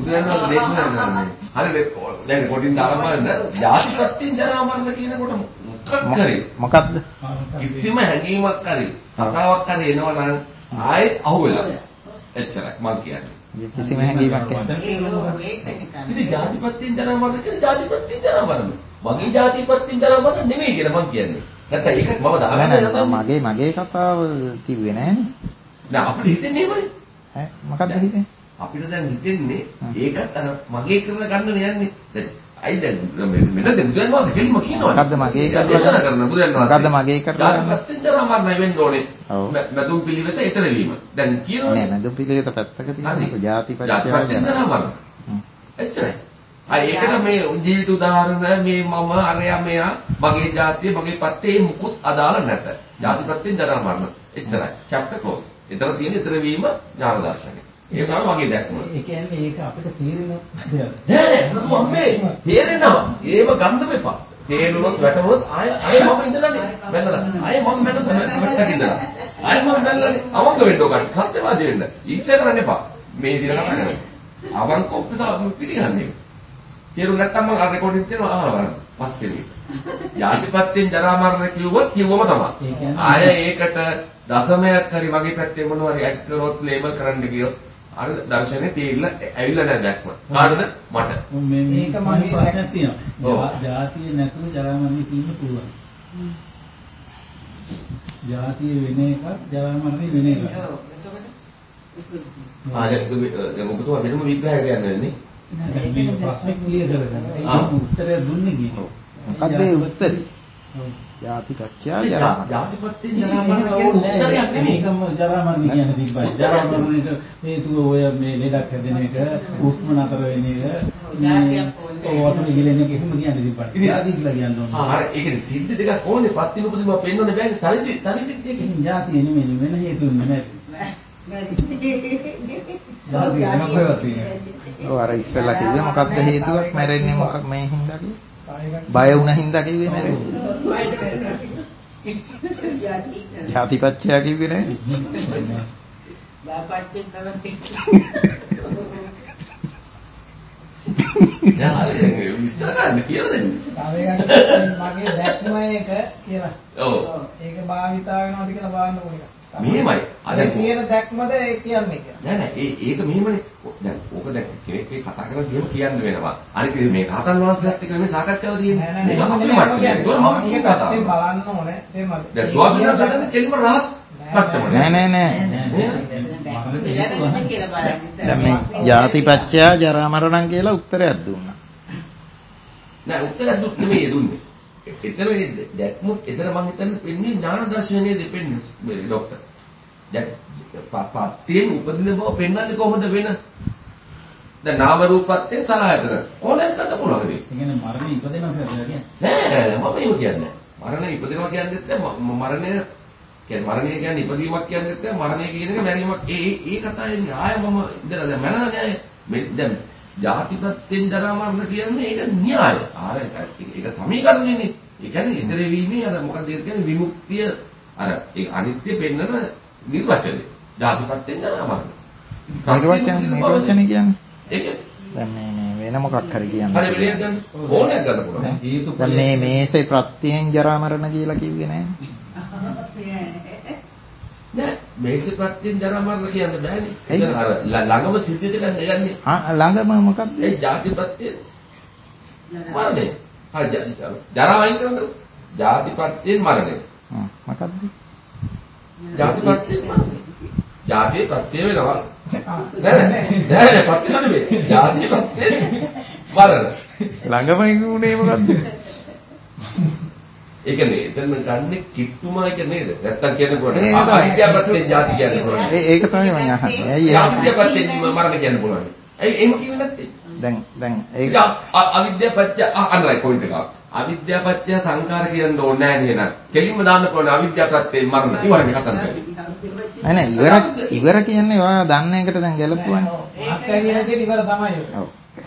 දැන් කොටින් දාලා බලන්න ජාතිපත්‍යෙන් ජරා මරණ කියනකොට මොකක් කරේ මොකද්ද කිසිම හැඟීමක් කරේ කතාවක් කරේ එනවා නම් ආයෙත් අහුවෙලා එච්චරයි මම කියන්නේ කිසිම හැඟීමක් ඉතින් ජාතිපත්‍යෙන් ජරා මරණ කියන්නේ ජාතිපත්‍යෙන් ජරා මරණ මගේ ජාතිපත්‍යෙන් ජරා මරණ නෙමෙයි කියලා මම කියන්නේ නැත්නම් ඒක මම දාලා මගේ කතාව කිව්වේ නෑනේ නෑ අපිට හිතෙන්නේ එහෙමනේ ඈ මොකද්ද හිතෙන්නේ අපිට දැන් හිතෙන්නේ ඒකත් අර මගේ කරලා ගන්න යන්නේ දැන් අයි දැන් මෙතන බුදුන් වහන්සේ කෙලින්ම කියනවා මොකද්ද මගේ කරලා දේශනා කරන බුදුන් වහන්සේ මොකද්ද මගේ කරලා ජාතිපත්‍යෙන් ජරා මරණ වෙන්න ඕනේ මැදුම් පිළිවෙත ඊතර වීම දැන් කියනවා නෑ මැදුම් පිළිවෙත පැත්තක තියෙනවා ජාතිපත්‍ය ජරා මරණ එච්චරයි ඒකට මේ ජීවිත උදාහරණ මේ මම අරයා මෙයා මගේ ජාතිය මගේ පත්තේ මුකුත් අදාළ නැත. ජාතිපත්‍යෙන් ජරා මරණ. එච්චරයි. chapter close. ඊතර තියෙන ඊතර වීම ඥාන දර්ශනය. ඒක තමයි මගේ දැක්ම. ඒ කියන්නේ ඒක අපිට තේරෙනවා. නෑ මම්මේ තේරෙනවා. ඒව ගන්න මෙපා. තේරුණොත් වැටුණොත් ආය මම ඉඳලානේ. මැන්නලා. ආය මම මැන්නලා ඉඳලා. ආය මම මැන්නලානේ. අවංක වෙන්න ඕක. සත්‍යවාදී වෙන්න. ඊර්ෂ්‍යා කරන්න එපා. මේ විදිහට කතා කරන්නේ. අවංක ඔප්පසා පිටිගන්නේ. තේරුම් නැත්තම් මම අර රෙකෝඩින් තියෙනවා අහලා බලන්න. පස්සේ. ජාතිපත්‍යෙන් ජරා මරණ කිව්වොත් කිව්වම තමයි. ආය ඒකට දශමයක් හරි වගේ පැත්තේ මොනවා හරි ඇඩ් කරොත් ලේබල් කරන්න ගියොත් අර දර්ශනේ තේරිලා ඇවිල්ලා නැහැ දැක්ම. කාටද? මට. මේක මගේ ප්‍රශ්නයක් තියෙනවා. ජාතිය නැතුව ජරා මරණය තියෙන්න පුළුවන්. ජාතිය වෙන එකක් ජරා මරණය වෙන එකක්. දැන් ඔබතුමා වෙනම විග්‍රහයක් කියන්නේ නේ. දැන් මේ ප්‍රශ්නේ ක්ලියර් කරගන්න. ඒක උත්තරය දුන්නේ කියන්නේ. මොකද්ද ඒ උත්තරේ? ජාතිපත්‍ය ජරා මරණ. ජාතිපත්‍යෙන් ජරා මරණ කියන උත්තරයක් නෙමෙයි. මේකම ජරා මරණ කියන්නේ තිබ්බයි. ජරා මරණයට හේතුව ඔය මේ ලෙඩක් හැදෙන එක, උස්ම නතර වෙන එක, වතුර ගිලෙන එක එහෙම කියන්නේ තිබ්බයි. ජාති කියලා කියන්නේ ඕනේ. හරි ඒක සිද්ධ දෙකක් ඕනේ. පත්තින උපදිනව පෙන්වන්න බෑනේ. තනිසිද්ධ එකකින් ජාතිය නෙමෙයි වෙන හේතුන් නෙමෙයි. ඔව් අර ඉස්සෙල්ලා කිව්වේ මොකක්ද හේතුවක් මැරෙන්නේ මොකක් මේ හින්දා කිව්වේ? බය වුණ හින්දා කිව්වේ මැරෙන්නේ. ජාතිපත්‍ය කිව්වේ නෑ. බාපච්චෙන් තමයි. යා හරි විස්තර ගන්න කියලා දෙන්න. තව එකක් මගේ දැක්ම එක කියලා. ඔව්. ඒක භාවිතා වෙනවද කියලා බලන්න ඕනේ. මෙහෙමයි. අද තියෙන දැක්මද ඒ කියන්නේ කියලා. නෑ ඒක මෙහෙමනේ. දැන් ඕක දැන් කෙනෙක් කතා කරලා ගියම කියන්න වෙනවා. අනික මේ රහතන් වහන්සේලාත් එක්ක මේ සාකච්ඡාව තියෙන්නේ. මේක අපේ මට්ටමේ. ඒක මම කියන කතාව. බලන්න ඕනේ. තේරුණාද? දැන් ස්වාමීන් වහන්සේලාට කෙලිම රහත් මට්ටම. නෑ. දැන් මේ ජාතිපත්‍ය ජරා මරණ කියලා උත්තරයක් දුන්නා. නෑ උත්තරයක් නෙමෙයි දුන්නේ. එතන දැක්මුත් එතන මම හිතන්නේ වෙන්නේ ඥාන දර්ශනයේ දෙපෙන්නේ මේ ડોක්ටර්. දැන් පත්තියෙන් උපදින බව පෙන්වන්නේ කොහොමද වෙන? දැන් නාම රූපත්යෙන් සලආයතන. ඕනෑම ගන්න පුළුවන් ඒක. ඒ කියන්නේ මරණය ඉපදෙනවා කියලා කියන්නේ. නෑ මම එහෙම කියන්නේ. මරණය ඉපදෙනවා කියන්නේ මරණය කියන්නේ ඉපදීමක් කියන්නේ නැත්නම් මරණය කියන එක මැරීමක්. ඒ කතාවේ ආය මම ඉඳලා දැන් මනන න්‍යාය දැන් ජාතිපත්‍යෙන් ජරා මරණ කියන්නේ ඒක න්‍යාය. ඒක සමීකරණයනේ. ඒ කියන්නේ ඉදිරිය වීමේ අර මොකක්ද කියන්නේ විමුක්තිය අර ඒ අනිත්‍ය පෙන්නන නිර්වචනය. ජාතිපත්‍යෙන් ජරා මරණ. නිර්වචන කියන්නේ ඒක දැන් මේ වෙන මොකක් හරි කියන්නේ. හරි වෙලියක් ගන්න. ඕනෑම ගන්න පුළුවන්. දැන් මේ මේසේ ප්‍රත්‍යයෙන් ජරා මරණ කියලා කිව්වේ නෑ. නෑ මේසේ ප්‍රත්‍යයෙන් ජරා මරණ කියන්න බෑනේ. ඒක අර ළඟම සිද්ධියට ගන්න යන්නේ. ළඟම මොකක්ද? ඒ ජාතිපත්‍යෙන් මරණය. හරි ජරා වයින් කරන්නේ. ජාතිපත්‍යෙන් මරණය. මොකක්ද? ජාතිපත්‍යෙන් මරණය. ජාතිය ප්‍රත්‍ය වෙනවා. නෑ ප්‍රත්‍ය නෙමෙයි. ජාතිපත්‍යෙන් මරණ. ළඟම ඉන්නේ මොකද්ද? ඒ කියන්නේ එතන ගන්න කිට්ටුමා එක නේද? නැත්තම් කියනකොට අවිද්‍යාවපත්‍යෙන් ජාති කියන්නේ පුළුවන්. ඒක තමයි මම අහන්නේ. ඇයි අවිද්‍යාවපත්‍යෙන් මරණ කියන්න පුළුවන්. ඇයි එහෙම කිව්වේ නැත්තේ? දැන් ඒක අවිද්‍යාවපත්‍ය අනරයි පොයින්ට් එක. අවිද්‍යාවපත්‍ය සංඛාර කියන්න ඕනේ නෑ නේද? කෙලින්ම දාන්න පුළුවන් අවිද්‍යාවපත්‍යෙන් මරණ. ඉවරනේ කතන්දරේ. නෑ ඉවර කියන්නේ ඔයා දන්න එකට දැන් ගැලපුවානේ. මාත්‍රා කියන දේ ඉවර තමයි. ඔව්.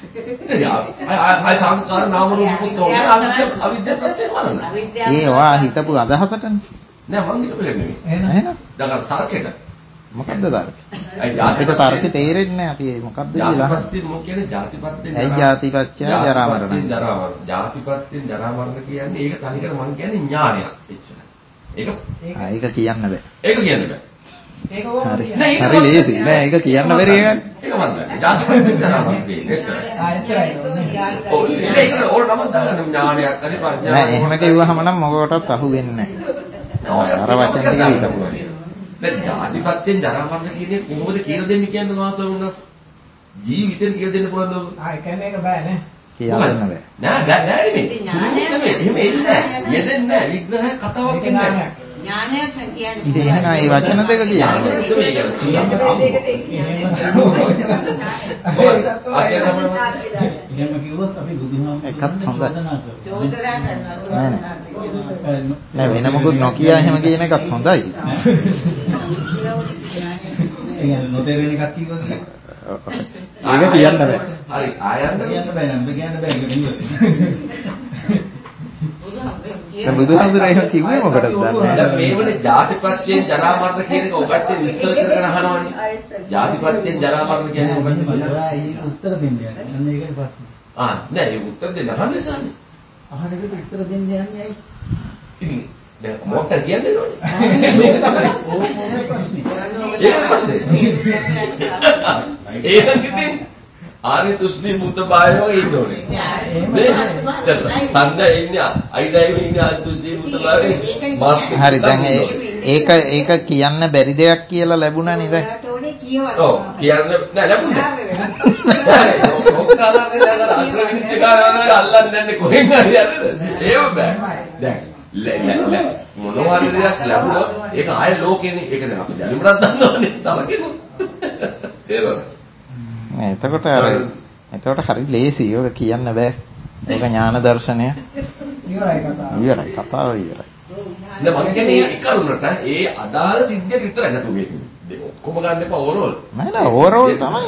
ආය සංඛාර නාම රූපකුත් ඕනේ අවිද්‍යාවපත්‍යෙන් මරණ. ඒ ඔයා හිතපු අදහසටනේ. නෑ මං හිතපු එක නෙමෙයි. එහෙනම් දැන් තර්කයට. මොකද්ද තර්කේ? අපිට තර්කේ තේරෙන්නේ නැහැ අපි මොකද්ද කියලා. ජාතිපත්‍යෙන් මොකක් කියන්නේ ජාතිපත්‍යෙන් ඇයි ජාතිපත්‍ය ජරා මරණ? ජාතිපත්‍යෙන් ජරා මරණ කියන්නේ ඒක තනිකර මං කියන්නේ ඥානයක් එච්චරයි. ඒක කියන්න බෑ. ඒක කියන්න බෑ. ඒක ඕන හරි ලේසි නෑ ඒක කියන්න බැරි එකක්. ඒක මන් දන්නේ. ජාතිපත්‍යෙන් ජරා මරණ කියන්නේ එච්චරයි. ඔව් ඒක ඕන නම දාගන්න ඥානයක් හරි ප්‍රඥාවක්. නෑ එහෙම කිව්වහම නම් මොකටවත් අහු වෙන්නේ නැහැ. අර වචන ටික හිතපුවා. දැන් ජාතිපත්‍යෙන් ජරා මරණ කියන්නේ කොහොමද කියලා දෙන්නේ කියන්නේ වාසව වුණා. ජීවිතේ කියලා දෙන්න පුළුවන්ද? ආ කියන්නේ ඒක බෑ නේ. කියන්න බෑ. නෑ නෙමෙයි. එහෙම එන්නේ නෑ. යෙදෙන්නේ නෑ. විග්‍රහ කතාවක් එන්නේ නෑ. ඥානයක් කියන්නේ. ඉතින් එහෙනම් මේ වචන දෙක කියන්නේ. එහෙම කිව්වොත් අපි බුදුහාමුදුරුවෝ එකත් හොඳයි. චෝදනා කරනවා. නෑ වෙන මොකුත් නොකිය එහෙම කියන එකත් හොඳයි. ඒ කියන්නේ නොතේරෙන එකක් කිව්වොත් ඒක කියන්න බෑ. හරි ආයන්න කියන්න බෑ නේද? කියන්න බෑ ඒක නෙවෙයි. දැන් බුදුහාමුදුරුවෝ එහෙම කිව්වේ මොකටද දන්නේ? දැන් මේවනේ ජාතිපත්‍යෙන් ජරා මරණ කියන එක ඔබට විස්තර කරගෙන අහනවනේ. ජාතිපත්‍යෙන් ජරා මරණ කියන්නේ මොකක්ද? ඒක උත්තර දෙන්න යන්නේ. අන්න ඒකයි ප්‍රශ්නේ. නෑ ඒ උත්තර දෙන්න අහන්නේසන්නේ. අහන එකට උත්තර දෙන්න යන්නේ ඇයි? ඉතින් දැන් මොකක්ද කියන්නේ නෝනේ? මේක තමයි. ඕක ප්‍රශ්නේ. ඒක ප්‍රශ්නේ. ඒක ඉතින් ආරි තුෂ්ණි බුද්ධ බායෝ ඉන්න ඕනේ. සංඥා ඉන්නේ අයිඩයි ඉන්නේ ආරි තුෂ්ණි බුද්ධ බායෝ හරි දැන් ඒක කියන්න බැරි දෙයක් කියලා ලැබුණා නේද? ඔව් කියන්න නෑ ලැබුණේ. ඔක්කොම කාලන්නේ දැන් අග්‍ර විනිශ්චයකාරයන් අල්ලන්නේ නැන්නේ කොහෙන් හරි යන්නද? ඒව බෑ. දැන් මොනවා හරි දෙයක් ලැබුණොත් ඒක ආයේ ලෝකෙනේ. ඒක දැන් අපි දැනුමක් දන්නවනේ. තව කෙනෙක්. තේරුණාද? එතකොට හරි ලේසි. ඔක කියන්න බෑ. ඒක ඥාන දර්ශනය. ඉවරයි කතාව ඉවරයි. නෑ මම කියන්නේ ඒ කරුණට ඒ අදාළ සිද්ධියට විතරයි නතු මේක. ඔක්කොම ගන්න එපා ඕවරෝල්. නෑ ඕවරෝල් තමයි.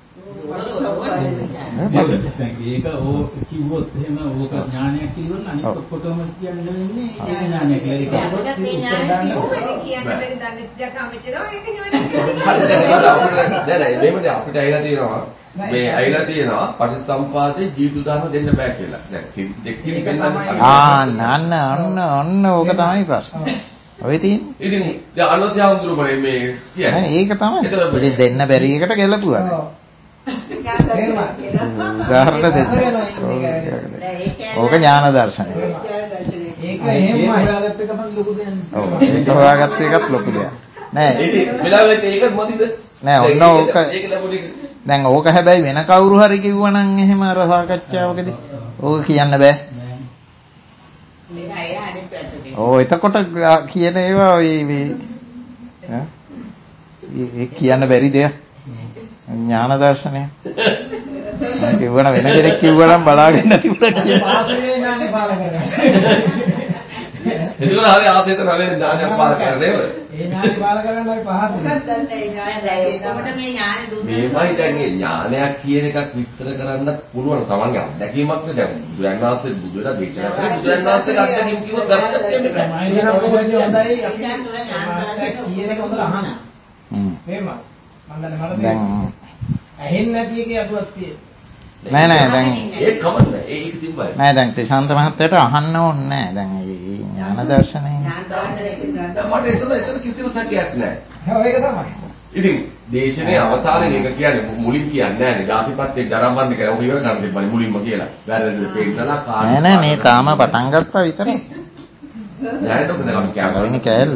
ඒක ඕක කිව්වොත් එහෙම ඕක ඥානයක් කිව්වොත් අනිත් ඔක්කොටම කියන්නේ වෙන්නේ ඒක ඥානයක් කියලා. ඒක උත්තර දාන්න කියන්නේ බැරි දන්නේ ජකා මෙච්චරෝ ඒක ඥානයක් දැන් අපිට ඇවිල්ලා තියෙනවා මේ ඇවිල්ලා තියෙනවා පටිච්චසමුපාදේ ජීවිත උදාහරණ දෙන්න බෑ කියලා. දැන් සිත් දෙකකින් පෙන්නන්නේ ඔන්න ඕක තමයි ප්‍රශ්නේ. ඔය තියෙන්නේ. ඉතින් දැන් අනුසයවුඳුරු මේ කියන්නේ. ඒක තමයි. ඉතින් දෙන්න බැරි එකට ගැලපුවා. උදාහරණ දෙන්න. ඕක ඥාන දර්ශනය. ඒක එහෙමයි හොයාගත්ත එක තමයි ලොකු දෙයක්. ඔව් ඒක හොයාගත්ත එකත් ලොකු දෙයක්. නෑ. ඉතින් වෙලාවෙත් ඒකත් මොදිද? නෑ ඔන්න ඕක. දැන් ඕක හැබැයි වෙන කවුරු හරි කිව්වනම් එහෙම අර සාකච්ඡාවකදී ඕක කියන්න බෑ. එතකොට කියන ඒවා ඒ කියන්න බැරි දෙයක්. ඥාන දර්ශනය. කිව්වන වෙන කෙනෙක් කිව්වනම් බලාගෙන නැතිවට කියන. ඒක හරි ආසෙත නලේ ඥානයක් පාල කරන්නේ නේද? ඒ ඥානෙ පාල කරන්න හරි පහසු. මේමයි දැන් මේ ඥානයක් කියන එකක් විස්තර කරන්න පුළුවන් තමන්ගේ අත්දැකීමක් නේ දැන් බුදුන් වහන්සේ බුදු වෙලා දේශනා කරේ බුදුන් වහන්සේගේ අත්දැකීම් කිව්වොත් වැරද්දක් වෙන්නේ නැහැ. එහෙනම් කොහොමද හොඳයි අපි කියන එක හොඳට අහන්න. එහෙම. මම දැන් ඇහෙන්නේ නැති එකේ අඩුවක් තියෙනවා. නෑ දැන් ඒක කමන්නේ ඒක තිබ්බයි. නෑ දැන් ප්‍රශාන්ත මහත්තයාට අහන්න ඕනේ නෑ. දැන් මේ ඥාන දර්ශනය. මට එතන කිසිම සැකයක් නෑ. ඔව් ඒක තමයි. ඉතින් දේශනේ අවසානයේ ඒක කියන්නේ මුලින් කියන්නේ නෑනේ. ජාතිපත්‍ය ජරාම්බන්ද කියලා ඔබ ඉවර කරන් දෙපළි මුලින්ම කියලා. වැරදිද පෙන්නලා කාට නෑ මේ තාම පටන් ගත්තා විතරයි. නෑ ඒක දැන් අපි කියන්නේ කෑල්ල.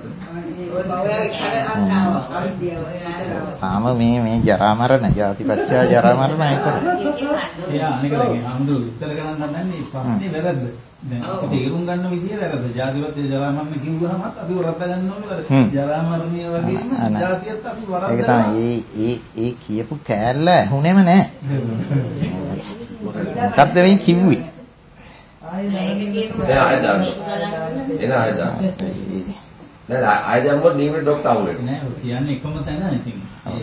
තාම මේ ජරා මරණ ජාතිපත්‍ය ජරා මරණ විතරයි. එයා අනික දැන් ආම්දුරු විස්තර කරන්න හදන්නේ ප්‍රශ්නේ වැරද්ද. දැන් අපි තේරුම් ගන්න විදිය වැරද්ද. ජාතිපත්‍ය ජරා මරණ කිව්වහම අපි වරද්දා ගන්න ඕනේ. ජරා මරණය වගේම ජාතියත් අපි වරද්දා. ඒක තමයි ඒ කියපු කෑල්ල ඇහුනේම නෑ. මොකක්ද මේ කිව්වේ? නෑ ආයෙ දැම්මොත් නීමේ ડોක්ටර් අවුලට නෑ කියන්නේ එකම තැන ඉතින්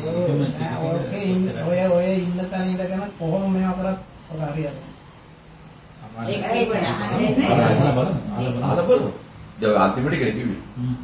ඔය ඉන්න තැන ඉඳගෙන කොහොම මේවා කරත් ඔක හරියන්නේ ඒක බලන්න දැන් අන්තිමට කියලා කිව්වේ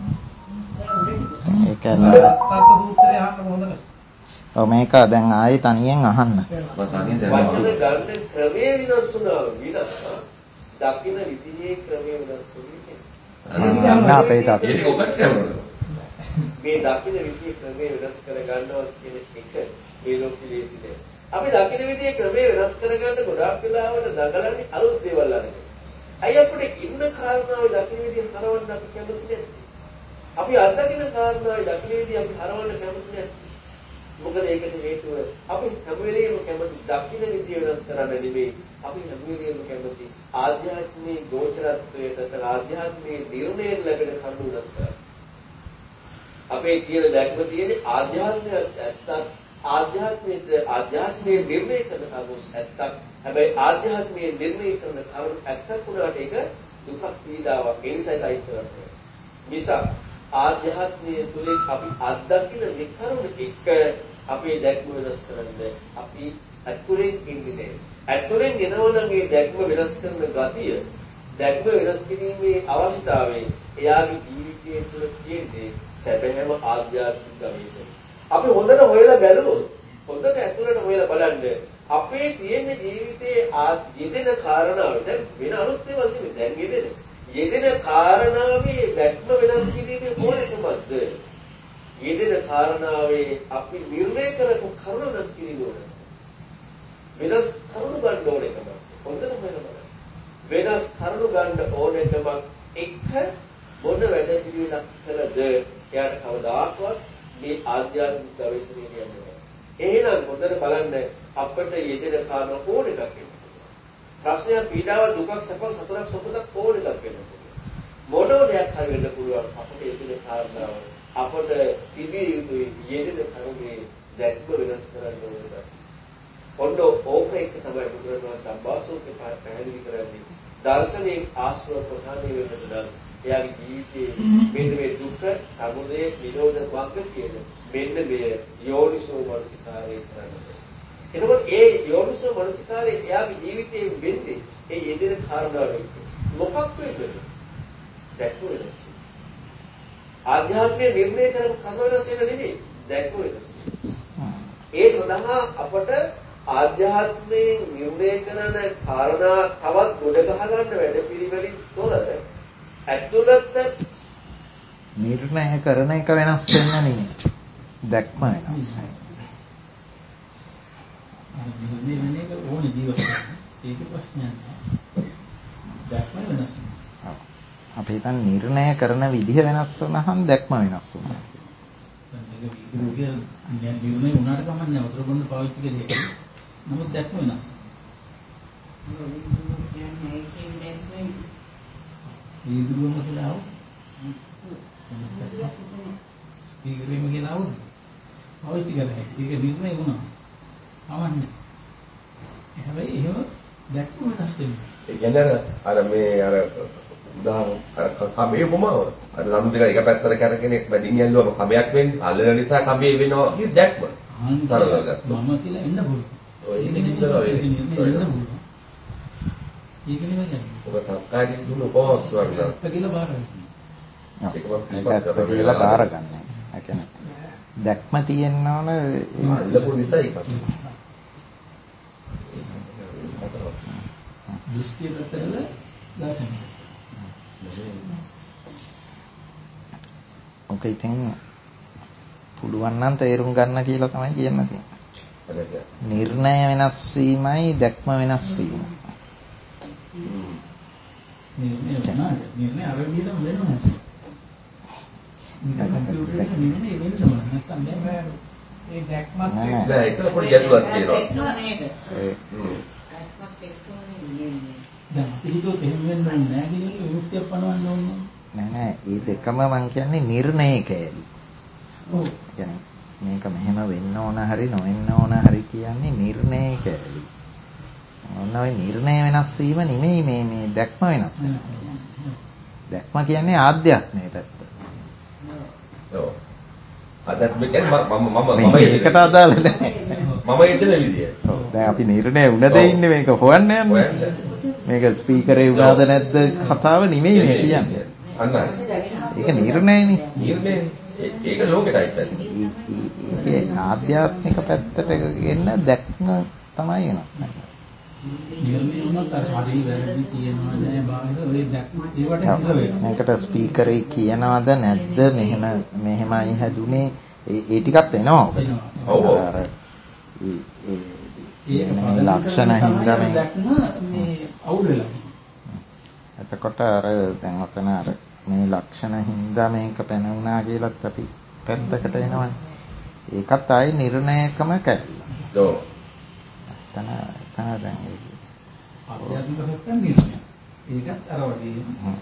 ඒක තාත්ත සූත්‍රය අහන්න හොඳට ඔව් මේක දැන් ආයේ තනියෙන් අහන්න මම තනියෙන් දැන් ගන්න ක්‍රමයේ විනාශ වුණා විනාශ දකින්න විදිහේ ක්‍රමයේ විනාශ වුණේ අපේ තාත්තා ඒක ඔබට කරනවා මේ දකින්න විදිහේ ක්‍රමයේ වෙනස් කර ගන්නවා කියන එක මේ ලෝකෙ ලේසි නෑ. අපි දකින්න විදිහේ ක්‍රමයේ වෙනස් කර ගන්න ගොඩාක් වෙලාවට දඟලන්නේ අලුත් දේවල් අරගෙන. අය අපිට ඉන්න කාරණාව දකින්න විදිහ හරවන්න අපි කැමති නැහැ. අපි අත්දකින්න කාරණාව දකින්න විදිහ අපි හරවන්න කැමති නැහැ. මොකද ඒකට හේතුව අපි හැම වෙලේම කැමති දකින්න විදිහ වෙනස් කරන්න නෙමෙයි. අපි හැම වෙලේම කැමති ආධ්‍යාත්මික ගෝචරත්වයට නැත්නම් ආධ්‍යාත්මික නිර්ණයෙන් ලැබෙන කරුණු වෙනස් කරන්න. අපේ තියෙන දැක්ම තියෙන්නේ ආධ්‍යාත්මයක් ඇත්තක් ආධ්‍යාත්මයේ නිර්ණය කරන කරුණු ඇත්තක්. හැබැයි ආධ්‍යාත්මයේ නිර්ණය කරන කරුණු ඇත්තක් වුණාට ඒක දුකක් පීඩාවක්. ඒ නිසා ඒක අයින් කරන්න. නිසා ආධ්‍යාත්මයේ තුලින් අපි අත්දකින්න මේ කරුණු එක අපේ දැක්ම වෙනස් කරන්නේ අපි අතුරෙන් ඉන්නේ නැහැ. අතුරෙන් එනවනම් මේ දැක්ම වෙනස් කරන ගතිය දැක්ම වෙනස් කිරීමේ අවශ්‍යතාවය එයාගේ ජීවිතයේ තුල තියෙන්නේ සැබෑම ආධ්‍යාත්මික ගවේෂණය. අපි හොඳට හොයලා බැලුවොත් හොඳට ඇතුළට හොයලා බලන්න අපේ තියෙන ජීවිතයේ යෙදෙන කාරණාව දැන් වෙන අලුත් දේවල් නෙමෙයි දැන් යෙදෙන කාරණාවේ දැක්ම වෙනස් කිරීමේ ඕනෙකමක්ද යෙදෙන කාරණාවේ අපි නිර්ණය කරපු කරුණ වෙනස් කිරීම ඕන. වෙනස් කරුණු ගන්න ඕන එකම. හොඳටම වෙනවා. වෙනස් කරුණු ගන්න ඕන එකම එක මොන වැඩ පිළිවෙලක් කළද එයාට කවදාකවත් මේ ආධ්‍යාත්මික ගවේෂණය කියන්නේ. එහෙනම් හොඳට බලන්න අපිට යෙදෙන කාරණා ඕන එකක් වෙනවා. ප්‍රශ්නයක් පීඩාවක් දුකක් සැපක් සතරක් සොබසක් ඕන එකක් වෙනවා. මොනෝදයක් හරි වෙන්න පුළුවන් අපිට යෙදෙන කාරණාව අපිට තිබිය යුතුයි යෙදෙන කරුණේ දැක්ම වෙනස් කරන්න ඕනේ. ඔන්න ඕක එක තමයි බුදුරජාණන් සම්බාසෝකේ පැහැදිලි කරන්නේ. දර්ශනයේ ආශ්‍රව ප්‍රධානී වෙන්න නම් එයාගේ ජීවිතයේ මෙන්න මේ දුක්ඛ සමුදය නිරෝධ මාර්ග කියන මෙන්න මේ යෝනිසෝ මනසිකාරය කරන්නේ. එතකොට ඒ යෝනිසෝ මනසිකාරය එයාගේ ජීවිතයේ වෙන්නේ ඒ යෙදෙන කාරණාවෙන් මොකක් වෙන්නද? දැක්ම වෙනස්. ආධ්‍යාත්මයේ නිර්ණය කරපු කර්ම වෙනස් වෙන නෙමෙයි දැක්ම වෙනස්. ඒ සඳහා අපට ආධ්‍යාත්මයේ නිර්ණය කරන කාරණා තවත් ගොඩ ගහ ගන්න වැඩපිළිවෙලින් තොර ඇතුළත නිර්ණය කරන එක වෙනස් වෙන්න නෙමෙයි දැක්ම වෙනස්. නිර්ණය වෙන එක ඕනේ ජීවිතේ. ඒක ප්‍රශ්නයක් නෑ. දැක්ම වෙනස්. අපි හිතන්නේ නිර්ණය කරන විදිහ වෙනස් වුණාම දැක්ම වෙනස් වෙනවා. ඒක නිර්ණය වුණාට කමන්නේ වතුර බොන්න පාවිච්චි කරේ. නමුත් දැක්ම වෙනස්. ඊදුරුම කියලා ආව. ස්පීකරෙම කියලා ආව. පාවිච්චි කරේ. ඒක නිර්ණය වුණා. අවන්නේ. හැබැයි එහෙම දැක්ම වෙනස් වෙනවා. ඒ කියන්නේ අර මේ අර උදාහරණ කබේ උපමාව. අර ලනු දෙක එක පැත්තට කරගෙන බැඳින් යල්ලුවම කබයක් වෙන්නේ. අල්ලන නිසා කබේ වෙනවා කිය දැක්ම. සරලව ගත්තා. මම කියලා එන්න පුළුවන්. ඒක නිතරම ඒක නෙමෙයි. ඔබ සත්කාරයෙන් දුන්න උපමාවක් ස්වර්ණස්. කියලා බාරගන්න. ඒකත් කියලා බාර ගන්න. ඒ කියන්නේ දැක්ම තියෙන්න ඕන අල්ලපු නිසා ඒක. දෘෂ්ටි පැත්තවල දාසන. ඔක ඉතින් පුළුවන් නම් තේරුම් ගන්න කියලා තමයි කියන්න තියෙන්නේ. නිර්ණය වෙනස් වීමයි දැක්ම වෙනස් වීම. නිර්ණය අර විදිහටම වෙනවා. නිර්ණය වෙනවා නැත්නම් බෑ. ඒ දැක්මත් නෑ ඒක පොඩි ගැටලුවක් තියෙනවා. දැන් පිළිතුරු එහෙම වෙන්නේ නැහැ කියලා විමුක්තිය පනවන්න ඕනේ. නෑ මේ දෙකම මං කියන්නේ නිර්ණය කෑලි. ඔව්. يعني මේක මෙහෙම වෙන්න ඕන හරි නොවෙන්න ඕන හරි කියන්නේ නිර්ණය කෑලි. ඔන්න ඔය නිර්ණය වෙනස් වීම නෙමෙයි මේ දැක්ම වෙනස් වෙනවා. දැක්ම කියන්නේ ආධ්‍යාත්මයේ පැත්ත. ඔව්. ආධ්‍යාත්මික කියන්නේ මම ඒකට අදාළ නැහැ. මම යෙදෙන විදිය. ඔව්. දැන් අපි නිර්ණය වුණ දෙ ඉන්නේ මේක හොයන්න යන්නේ. මේක ස්පීකරේ වුණාද නැද්ද කතාව නෙමෙයි මේ කියන්නේ. අන්න ඒක නිර්ණයනේ. නිර්ණය. ඒක ලෝකෙටයි පැත්ත. ඒ ආධ්‍යාත්මික පැත්තට ගෙන්න දැක්ම තමයි වෙනස් වෙන්නේ. නිර්ණය වුණත් අර හරි වැරදි තියෙනවා නෑ බාහිර ඔය දැක්ම ඒවට හිත වෙනවා. මේකට ස්පීකරේ කියනවද නැද්ද මෙහෙමයි හැදුනේ ඒ ටිකත් එනවා. ඔව්. අර ඒ ලක්ෂණ හින්දා මේ අවුල් වෙලා. එතකොට අර දැන් ඔතන අර මේ ලක්ෂණ හින්දා මේක පැනුණා කියලාත් අපි පැත්තකට එනවනේ. ඒකත් ආයේ නිර්ණයකම කැඩිලා. ඔව්. තන දැන් ආධ්‍යාත්මික පැත්තෙන් නිර්ණය. ඒකත් අර වගේ.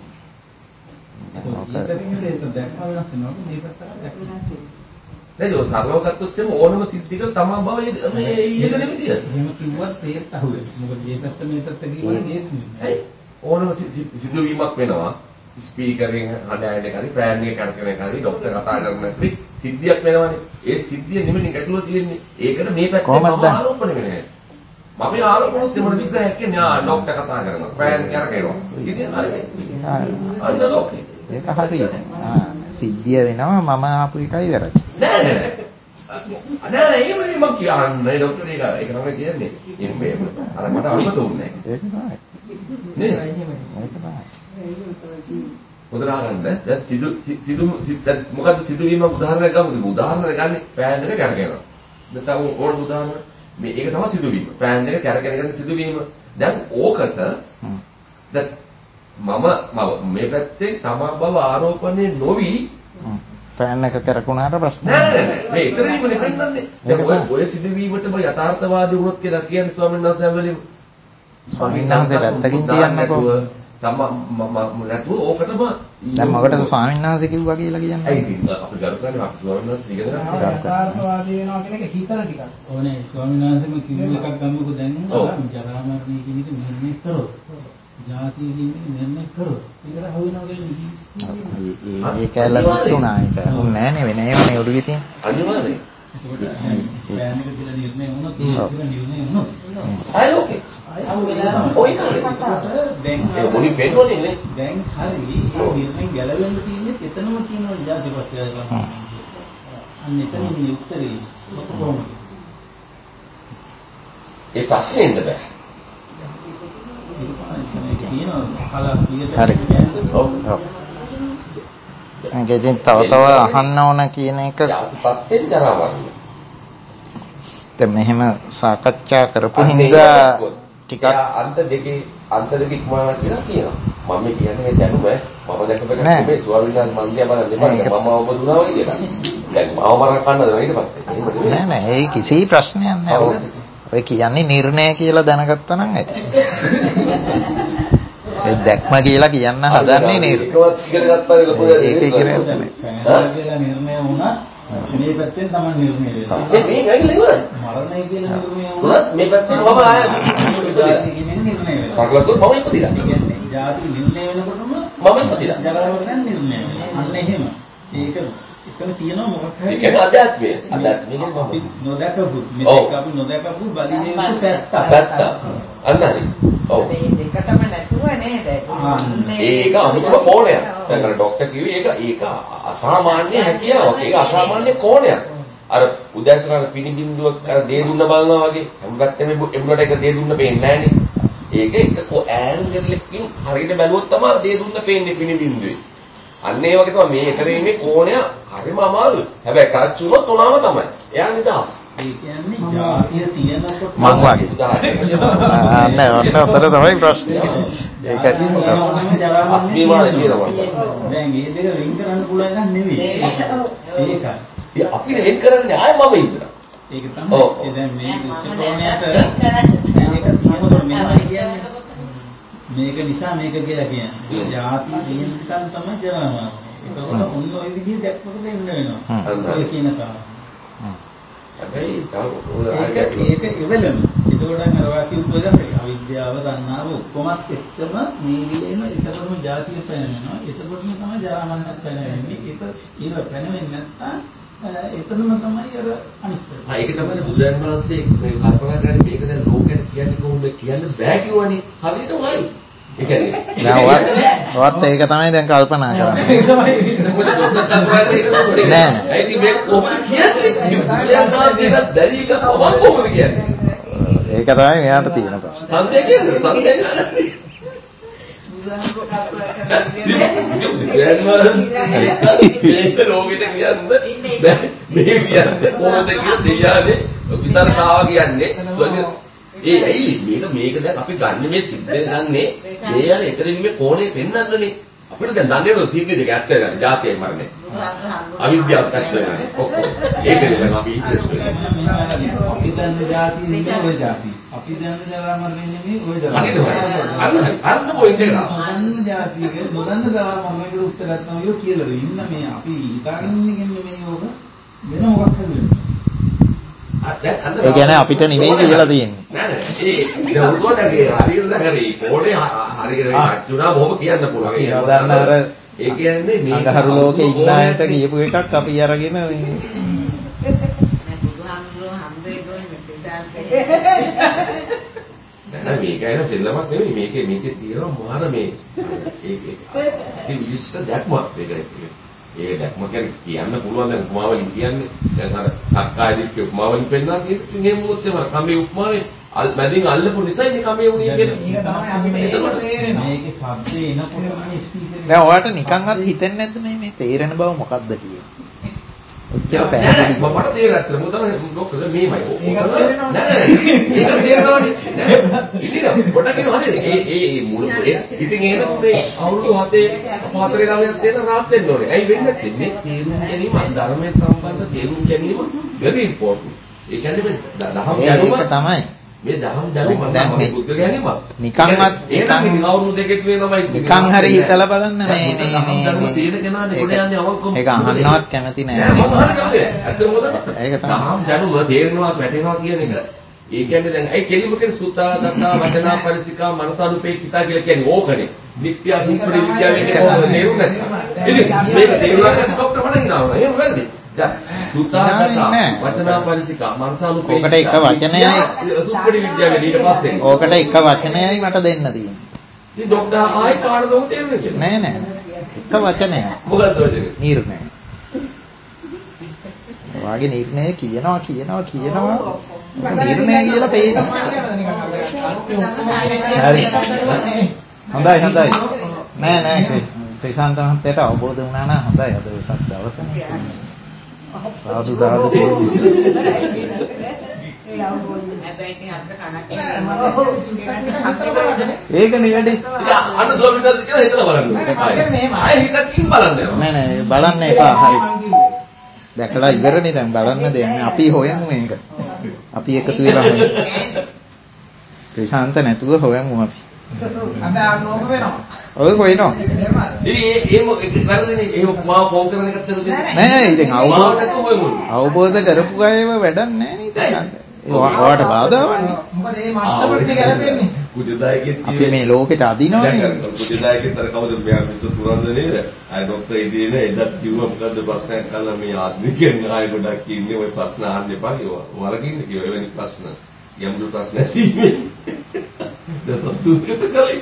ඒක දැක්ම වෙනස් වෙනවා. මේකත් අර දැක්ම වෙනස් වෙනවා. නේද? ඔය සරලව ගත්තොත් එම ඕනම සිද්ධියක තමා බව මේ ඊළඟ විදිය. එහෙම කිව්වත් ඒත් අහුවෙන්නේ. මොකද මේ පැත්ත මේ පැත්ත කියවනේ ඒත් නෙමෙයි. ඇයි? ඕනම සිදුවීමක් වෙනවා. ස්පීකරෙන් හඬ ඇහෙන එකයි, ෆෑන් එක කරකන එකයි, ડોක්ටර් කතා කරන එකයි සිද්ධියක් වෙනවනේ. ඒ සිද්ධිය නෙමෙයි ගැටලුව තියෙන්නේ. ඒකට මේ පැත්තේ මම ආරෝපණය වෙන්නේ. මම ආරෝපණය දෙමළ විග්‍රහයක් කියන්නේ ડોක්ටර් කතා කරනවා. ෆෑන් කරකේනවා. ඉතින් හරියි. අන්න ලෝකේ. ඒක හරියට. සිද්ධිය වෙනවා මම ආපු එකයි වැරදි. නෑ. නෑ එහෙම මම කියන්නේ ડોක්ටර් ඒක තමයි කියන්නේ. මේ අර මට අනුමත වුණේ නෑ. ඒක තමයි. නේද? ඒක තමයි. හොඳට අහගන්න. දැන් මොකද්ද සිදුවීම උදාහරණයක් ගමු. උදාහරණයක් ගන්න ෆෑන් එක කැරකෙනවා. නැත්නම් ඕන උදාහරණ මේ ඒක තමයි සිදුවීම. ෆෑන් එක කැරකෙන සිදුවීම. දැන් ඕකට දැන් මම මේ පැත්තේ තමා බව ආරෝපණය නොවි ෆෑන් එක කරකුණාට ප්‍රශ්න නෑ මේ ඉතින් පෙන්නන්නේ. දැන් ඔය සිදුවීමටම යථාර්ථවාදී වුණොත් කියලා කියන්නේ ස්වාමීන් වහන්සේ හැමලෙම ස්වාමීන් වහන්සේ පැත්තකින් කියන්නකෝ. නැතුව ඕකටම දැන් මොකටද ස්වාමීන් වහන්සේ කිව්වා කියලා කියන්නේ? ඇයි ඉතින් අපි ගරු කරන්නේ අපි ස්වාමීන් වහන්සේ ඉගෙන ගන්න. යථාර්ථවාදී වෙනවා කියන එක හිතන ටිකක්. ඕනේ ස්වාමීන් වහන්සේම කිව්ව එකක් ගමුකෝ දැන් ජරා මරණය කියන එක නිර්ණය කරොත්. ජාතිය කියන එක නිර්ණය කරොත්. ඒකට අහු වෙනවා කියන්නේ. ඒ කැලල දුන්නා ඒක. උන්නේ නෑනේ වෙන ඒවානේ ඔළුවේ තියෙන. අනිවාර්යයෙන්. ෆෑන් එක කියලා නිර්ණය වුණොත් ඒක නිර්ණය වුණොත්. ආයි ඕකේ. ඔය කාලේ දැන් ඒ මොනින් වෙන්නෝනේ නේ. දැන් හරි ඒ නිර්ණය ගැලවෙන්න තියෙන්නේ එතනම කියනවා ජාතිපත්‍යය ගන්න. අන්න එතනින් උත්තරේ කොහොමද? ඒ ප්‍රශ්නේ ඉන්න බෑ. හරි. ඔව්. ඉතින් තව අහන්න ඕන කියන එක පැත්තෙන් දරවන්න. දැන් මෙහෙම සාකච්ඡා කරපු හින්දා ටිකක් අන්ත දෙක ඉක්මවනවා කියලා කියනවා. මම කියන්නේ මේ දැනුම මම දැකපෙක මේ ස්වාමීන් වහන්සේ මන් දිහා බලන්න එපා. මම අවබෝධ වුණා වගේ කියලා. දැන් මාව මරන්න කන්නද ඊට පස්සේ. නෑ ඒ කිසි ප්‍රශ්නයක් නෑ. ඔය කියන්නේ නිර්ණය කියලා දැනගත්තා නම් ඇති. ඒ දැක්ම කියලා කියන්න හදන්නේ නේද? ඒක ඉගෙන ගන්න. කියලා නිර්ණය වුණා මේ පැත්තෙන් තමයි නිර්ණය වෙන්නේ. මේ ගන්නේ ඉවරයි. මරණය කියලා නිර්ණය වුණා මේ පැත්තෙන් මම ආයෙ ඉපදිලා. නිර්ණය වෙනවා. සකලතොත් මම ඉපදිලා. කියන්නේ ජාති නිර්ණය වෙනකොටම මම ඉපදිලා. ජරාවරණ නිර්ණය වෙනවා. අන්න එහෙම. ඒක එතන තියෙනවා මොකක් හරි. ඒ කියන්නේ අධ්‍යාත්මය. අධ්‍යාත්මය අපි නොදකපු මේක අපි නොදකපු බලිනේ පැත්ත. අන්න හරි. ඔව්. මේ දෙකටම නැතුව නේද? ඒක අමුතුම කෝණයක්. දැන් අර ડોක්ටර් කිව්වේ ඒක අසාමාන්‍ය හැකියාවක්. ඒක අසාමාන්‍ය කෝණයක්. අර උදෑසන අර පිනිබින්දුවක් අර දේ දුන්න බලනවා වගේ හැම පැත්තෙම එමුලට එක දේ දුන්න පේන්නේ නැහනේ. ඒක එක ඈන්ගල් එකකින් හරියට බැලුවොත් තමයි දේ දුන්න පේන්නේ පිනිබින්දුවේ. අන්න ඒ වගේ තමයි මේ එතරේ ඉන්නේ කෝණය හරිම අමාරුයි. හැබැයි ක්‍රස් වුණොත් උනාම තමයි. එයා නිදහස්. ඒ කියන්නේ ජාතිය තියෙනකොට මං වගේ. නෑ ඔතන තමයි ප්‍රශ්නේ. ඒක අස්මිමාන කියනවා. දැන් මේ දෙක වෙන් කරන්න පුළුවන් එකක් නෙවෙයි. ඒකයි. ඉතින් අපි වෙන් කරන්නේ ආයෙ මම ඉන්නවා. ඒක තමයි. දැන් මේ දෘෂ්ටිකෝණයට මේක තියෙනකොට මෙහෙමයි කියන්නේ. මේක නිසා මේක කියලා කියන්නේ. ජාති තියෙනකන් තමයි ජරාම. ඒකවල ඔන්න ඔය විදිහේ දැක්මකට එන්න වෙනවා. ඔය කියන කාරණා. හැබැයි ඒක ඉවලම. ඒකෝට අර වාක්‍ය උපදෙස් අවිද්‍යාව තණ්හාව ඔක්කොමත් එක්කම මේ විදිහේම එකතරම ජාතිය පැනවෙනවා. එතකොටම තමයි ජරා මරණත් පැනවෙන්නේ. ඒක පැනවෙන්නේ නැත්නම් එතනම තමයි අර අනිත් එක. ඒක තමයි බුදුරජාණන් වහන්සේ මේ කල්පනා කරන්නේ මේක දැන් ලෝකෙට කියන්නේ කොහොමද කියන්න බෑ කිව්වනේ. හරියටම හරි. ඒ කියන්නේ නෑ ඒක තමයි දැන් කල්පනා කරන්නේ. නෑ. ඒ ඉතින් මේක කොහොමද කියන්නේ? බුදුරජාණන් වහන්සේට බැරි එක කොහොමද කියන්නේ? ඒක තමයි මෙයාට තියෙන ප්‍රශ්නේ. සත්‍ය කියන්නේ සත්‍ය. මේක ලෝකෙට කියන්නේ මේ කියන්නේ කොහොමද කියන දෙයානේ විතරකාව කියන්නේ ඒ ඇයි මේක දැන් අපි ගන්න මේ සිද්ධ ගන්නේ මේ යන එතනින් මේ කෝණේ පෙන්වන්නනේ අපිට දැන් දන්නේ නෝ සිද්ධි දෙක ඇත්ත ගන්න ජාතිය මරණය අවිද්‍යාව ඇත්ත ගන්න ඔක්කොම ඒකනේ දැන් අපි ඉන්ට්‍රෙස්ට් වෙන්නේ අපි දන්න ජාතිය නෙමෙයි ඔය ජාතිය අපි දන්න ජරා මරණය නෙමෙයි ඔය ජරා අන්න පොයින්ට් එක නොදන්න ජාතියක නොදන්න ජරා මරණයකට උත්තර ගන්නවා යෝ කියලා ඉන්න මේ අපි හිතාගෙන ඉන්නේ නෙමෙයි ඕක වෙන මොකක් හරි වෙන්නේ ඒ කියන්නේ අපිට නෙමෙයි කියලා තියෙන්නේ. නෑ නෑ ඒ උඩුවටගේ හරියට හරි කෝණේ හරියට අච්චුනා බොහොම කියන්න පුළුවන්. ඒ දන්න අර ඒ කියන්නේ මේ අඟහරු ලෝකේ ඉන්න අයට කියපු එකක් අපි අරගෙන මේ බුදුහාමුදුරුවෝ හම්බේ ගොන්නේ නෑ මේක ඇන සෙල්ලමක් නෙවෙයි මේකේ තියෙනවා මාර මේ ඒක විශිෂ්ට දැක්මක් මේක. ඒ දැක්ම කියන්න පුළුවන් දැන් උපමාවලින් කියන්නේ දැන් අර සක්කාය දිට්ඨිය උපමාවලින් පෙන්නනවා කියන්නේ එහෙම මොකද තමයි කම්මේ උපමාවේ මැදින් අල්ලපු නිසා ඉන්නේ කමේ වුණේ කියලා. ඒක තමයි අපිට ඒක තේරෙනවා. මේකේ ශබ්දේ එනකොටම ස්පීකර් දැන් ඔයාලට නිකන්වත් හිතෙන්නේ නැද්ද මේ තේරෙන බව මොකක්ද කියලා? ඔච්චර පැහැදිලි මට තේරෙන්නේ මොකද මොකද මේමයි. ඒක තේරෙනවා. නෑ ඒක තේරෙනවනේ. ඉතින් පොඩ්ඩක් කියනවා හරිද? ඒ මුල ඉතින් එහෙනම් මේ අවුරුදු 4 තියෙන රාත් වෙන්න ඕනේ. ඇයි වෙන්නේ නැත්තේ? මේ තේරුම් ගැනීම ධර්මයෙන් සම්බන්ධ තේරුම් ගැනීම very important. ඒ කියන්නේ මේ දහම් දැනුම ඒක තමයි. මේ දහම් දැනුම මම බුද්ධ ගැනීම. නිකන්වත් නිකන් අවුරුදු දෙකක් වෙනමයි. නිකන් හරි හිතලා බලන්න මේ දහම් දැනුම තියෙන කෙනානේ කොට යන්නේ අවංකව. ඒක අහන්නවත් කැමති නෑ. මම හරි කැමති නෑ. ඇත්තම මොකද? ඒක තමයි. දහම් දැනුම තේරෙනවා වැටෙනවා කියන එක. ඒ කියන්නේ දැන් ඒ කෙලිම කියන සුතා දත්තා වචනා පරිසිකා මනසානුපේක්ඛිතා කියලා කියන්නේ ඕකනේ. නිත්‍ය සුප්පරි විද්‍යාවේ කොහොමද තේරුම් ගත්තා. ඉතින් මේක තේරුම් ගන්න ડોක්ටර් මට හිනාවනවා. එහෙම වැරදි. සුතා දත්තා වචනා පරිසිකා මනසානුපේක්ඛිතා. ඔකට එක වචනයයි සුප්පරි විද්‍යාවේ ඊට පස්සේ. ඔකට එක වචනයයි මට දෙන්න තියෙන්නේ. ඉතින් ડોක්ටර් ආයි කාටද උන් තේරුනේ කියලා. නෑ නෑ. එක වචනයක්. මොකද්ද වචනේ? නිර්ණය. වාගේ නිර්ණය කියනවා නිර්ණය කියලා පේනවා. හරි. හොඳයි. නෑ ක්‍රිෂාන්ත මහත්තයාට අවබෝධ වුණා නම් හොඳයි. අද වෙසක් දවසනේ. සාදු. ඒකනේ වැඩි. අන්න ස්වාමීන් වහන්සේ කියලා හිතලා බලන්න. ආයෙ හිතකින් බලන්න. නෑ බලන්න එපා. හරි. දැකලා ඉවරනේ දැන් බලන්න දෙයක් නෑ. අපි හොයමු මේක. අපි එකතු වෙලා හොයමු. ක්‍රිෂාන්ත නැතුව හොයමු අපි. අද ආනෝම වෙනවා. ඔය හොයනවා. ඉතින් ඒ වැරදිනේ. එහෙම මාව ෆෝන් කරන එකත් තේරුනේ නෑ ඉතින් අවබෝධ කරපු අයව වැඩක් නෑ නේද? ඔයාට බාධාවන්නේ. මොකද මේ මට්ටමට ගැලපෙන්නේ. කුජදායකෙත් අපි මේ ලෝකෙට අදිනවනේ. කුජදායකෙත් අර කවුද මෙයා මිස් සුරන්ද නේද? අය ડોක්ටර් ඉදිරියේ එදත් කිව්වා මොකද්ද ප්‍රශ්නයක් අහලා මේ ආත්මිකයන් ආයෙ ගොඩක් ඉන්නේ ඔය ප්‍රශ්න අහන්න එපා කිව්වා. වරකින්න කිව්වා එවැනි ප්‍රශ්න. යමුදු ප්‍රශ්න ඇසීමේ. දසතුත් කලයි.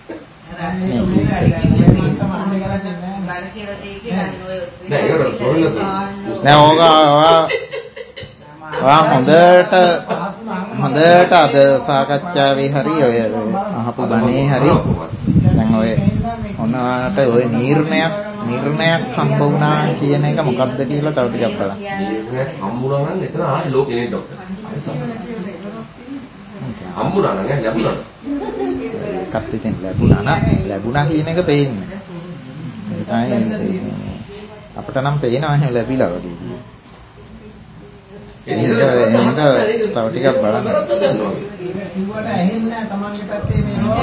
නෑ ඔයා හොඳට අද සාකච්ඡාවේ හරි ඔය අහපු බණේ හරි දැන් ඔය ඔන්නවට ඔය නිර්ණයක් හම්බ වුණා කියන එක මොකක්ද කියලා තව ටිකක් බලන්න. නිර්ණයක් හම්බුණා නම් එතන ආයි ලෝකේ නේ ડોක්ටර්. හම්බුණා නම් ලැබුණා. ඒකත් ඉතින් ලැබුණා කියන එක පේන්නේ. ඒක තමයි අපිට නම් පේනවා එහෙම ලැබිලා වගේ කියලා. එහෙනම් තව ටිකක් බලන්න. ඉුවට ඇහෙන්නේ නැහැ තමන්ගේ පැත්තේ මේවා.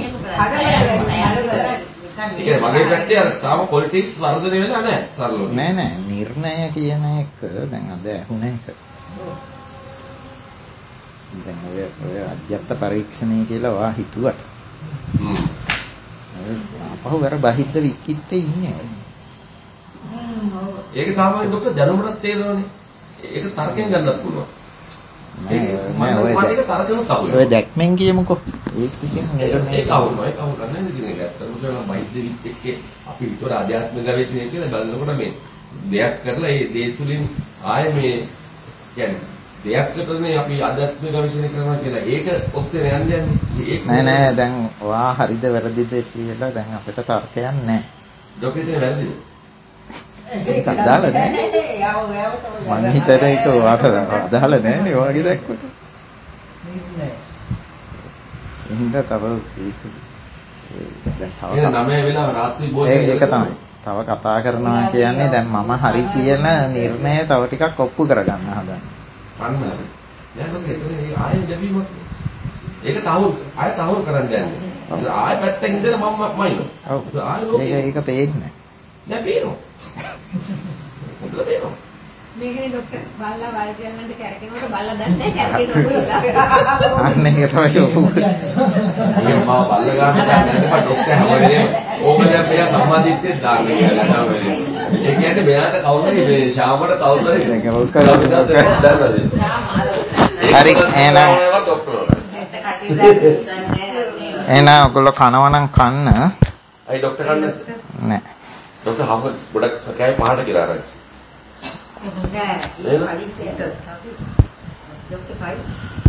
ඒක මගේ පැත්තේ අර තාම පොලිටික්ස් වර්ධනය වෙලා නැහැ සරලව. නෑ නිර්ණය කියන එක දැන් අද ඇහුණ එක. දැන් ඔය අධ්‍යත්ත පරීක්ෂණය කියලා වා හිතුවට. අපහු වර බහිද්ද විකිත්තේ ඉන්නේ. ඒක සාමාන්‍ය ડોක්ටර් දැනුමට තේරෙනවනේ. ඒක තර්කයෙන් ගන්නත් පුළුවන්. ඔය දැක්මෙන් කියමුකෝ. ඒක ඉතින් ඒක අවුලයි. ඒක අවුල නැහැ නේද? ඒක ඇත්තටම කියනවා වෛද්‍ය විද්‍යාවේ අපි විතර ආධ්‍යාත්මික ගවේෂණය කියලා බලනකොට මේ දෙයක් කරලා ඒ දේ තුලින් ආයේ මේ කියන්නේ දෙයක්කටනේ අපි ආධ්‍යාත්මික ගවේෂණය කරනවා කියලා. ඒක ඔස්සේ යන්නේ. නෑ දැන් ඔයා හරිද වැරදිද කියලා දැන් අපිට තර්කයක් නෑ. ડોක්ටර් වැරදිද? ඒක අදාළ නෑ. මං හිතන එක ඔයාට අදාළ නෑනේ ඔයාගේ දැක්කට. එහෙනම් තව ඒක දැන් තව 9 වෙලාව රාත්‍රී භෝජනය ඒක තමයි. තව කතා කරනවා කියන්නේ දැන් මම හරි කියන නිර්ණය තව ටිකක් ඔප්පු කරගන්න හදන්නේ. අන්න හරි. දැන් ඔක එතන ආයෙ ලැබීමක්. ඒක ආයෙ තහවුරු කරන්න යන්නේ. ආයෙ පැත්තකින් ඉඳලා මම මයින්නවා. ඔව්. ඒක පේන්නේ නෑ පේනවා. මොකද පේනවා? මේකනේ ડોක්ටර් බල්ලා වල් ගන්නට කැරකෙනකොට බල්ලා දන්නේ කැරකෙනකොට. අන්න ඒක තමයි ඔප්පු. මම බල්ල ගන්න දන්නේ නැහැ ડોක්ටර් හැමෝගෙම ඕක දැන් මෙයා සම්මාදිට්ඨිය දාන්නේ කියලා තමයි. ඒ කියන්නේ මෙයාට කවුරුද මේ ශාමට කවුරුද හරි එහෙනම් ඔයගොල්ලෝ කනවා නම් කන්න. අයි ડોක්ටර් කන්න නෑ. ડોක්ටර් හම්බ ගොඩක් කෑයි පහට කියලා ආරංචි. නෑ. ඒක පරිප්පේට. ડોක්ටර් 5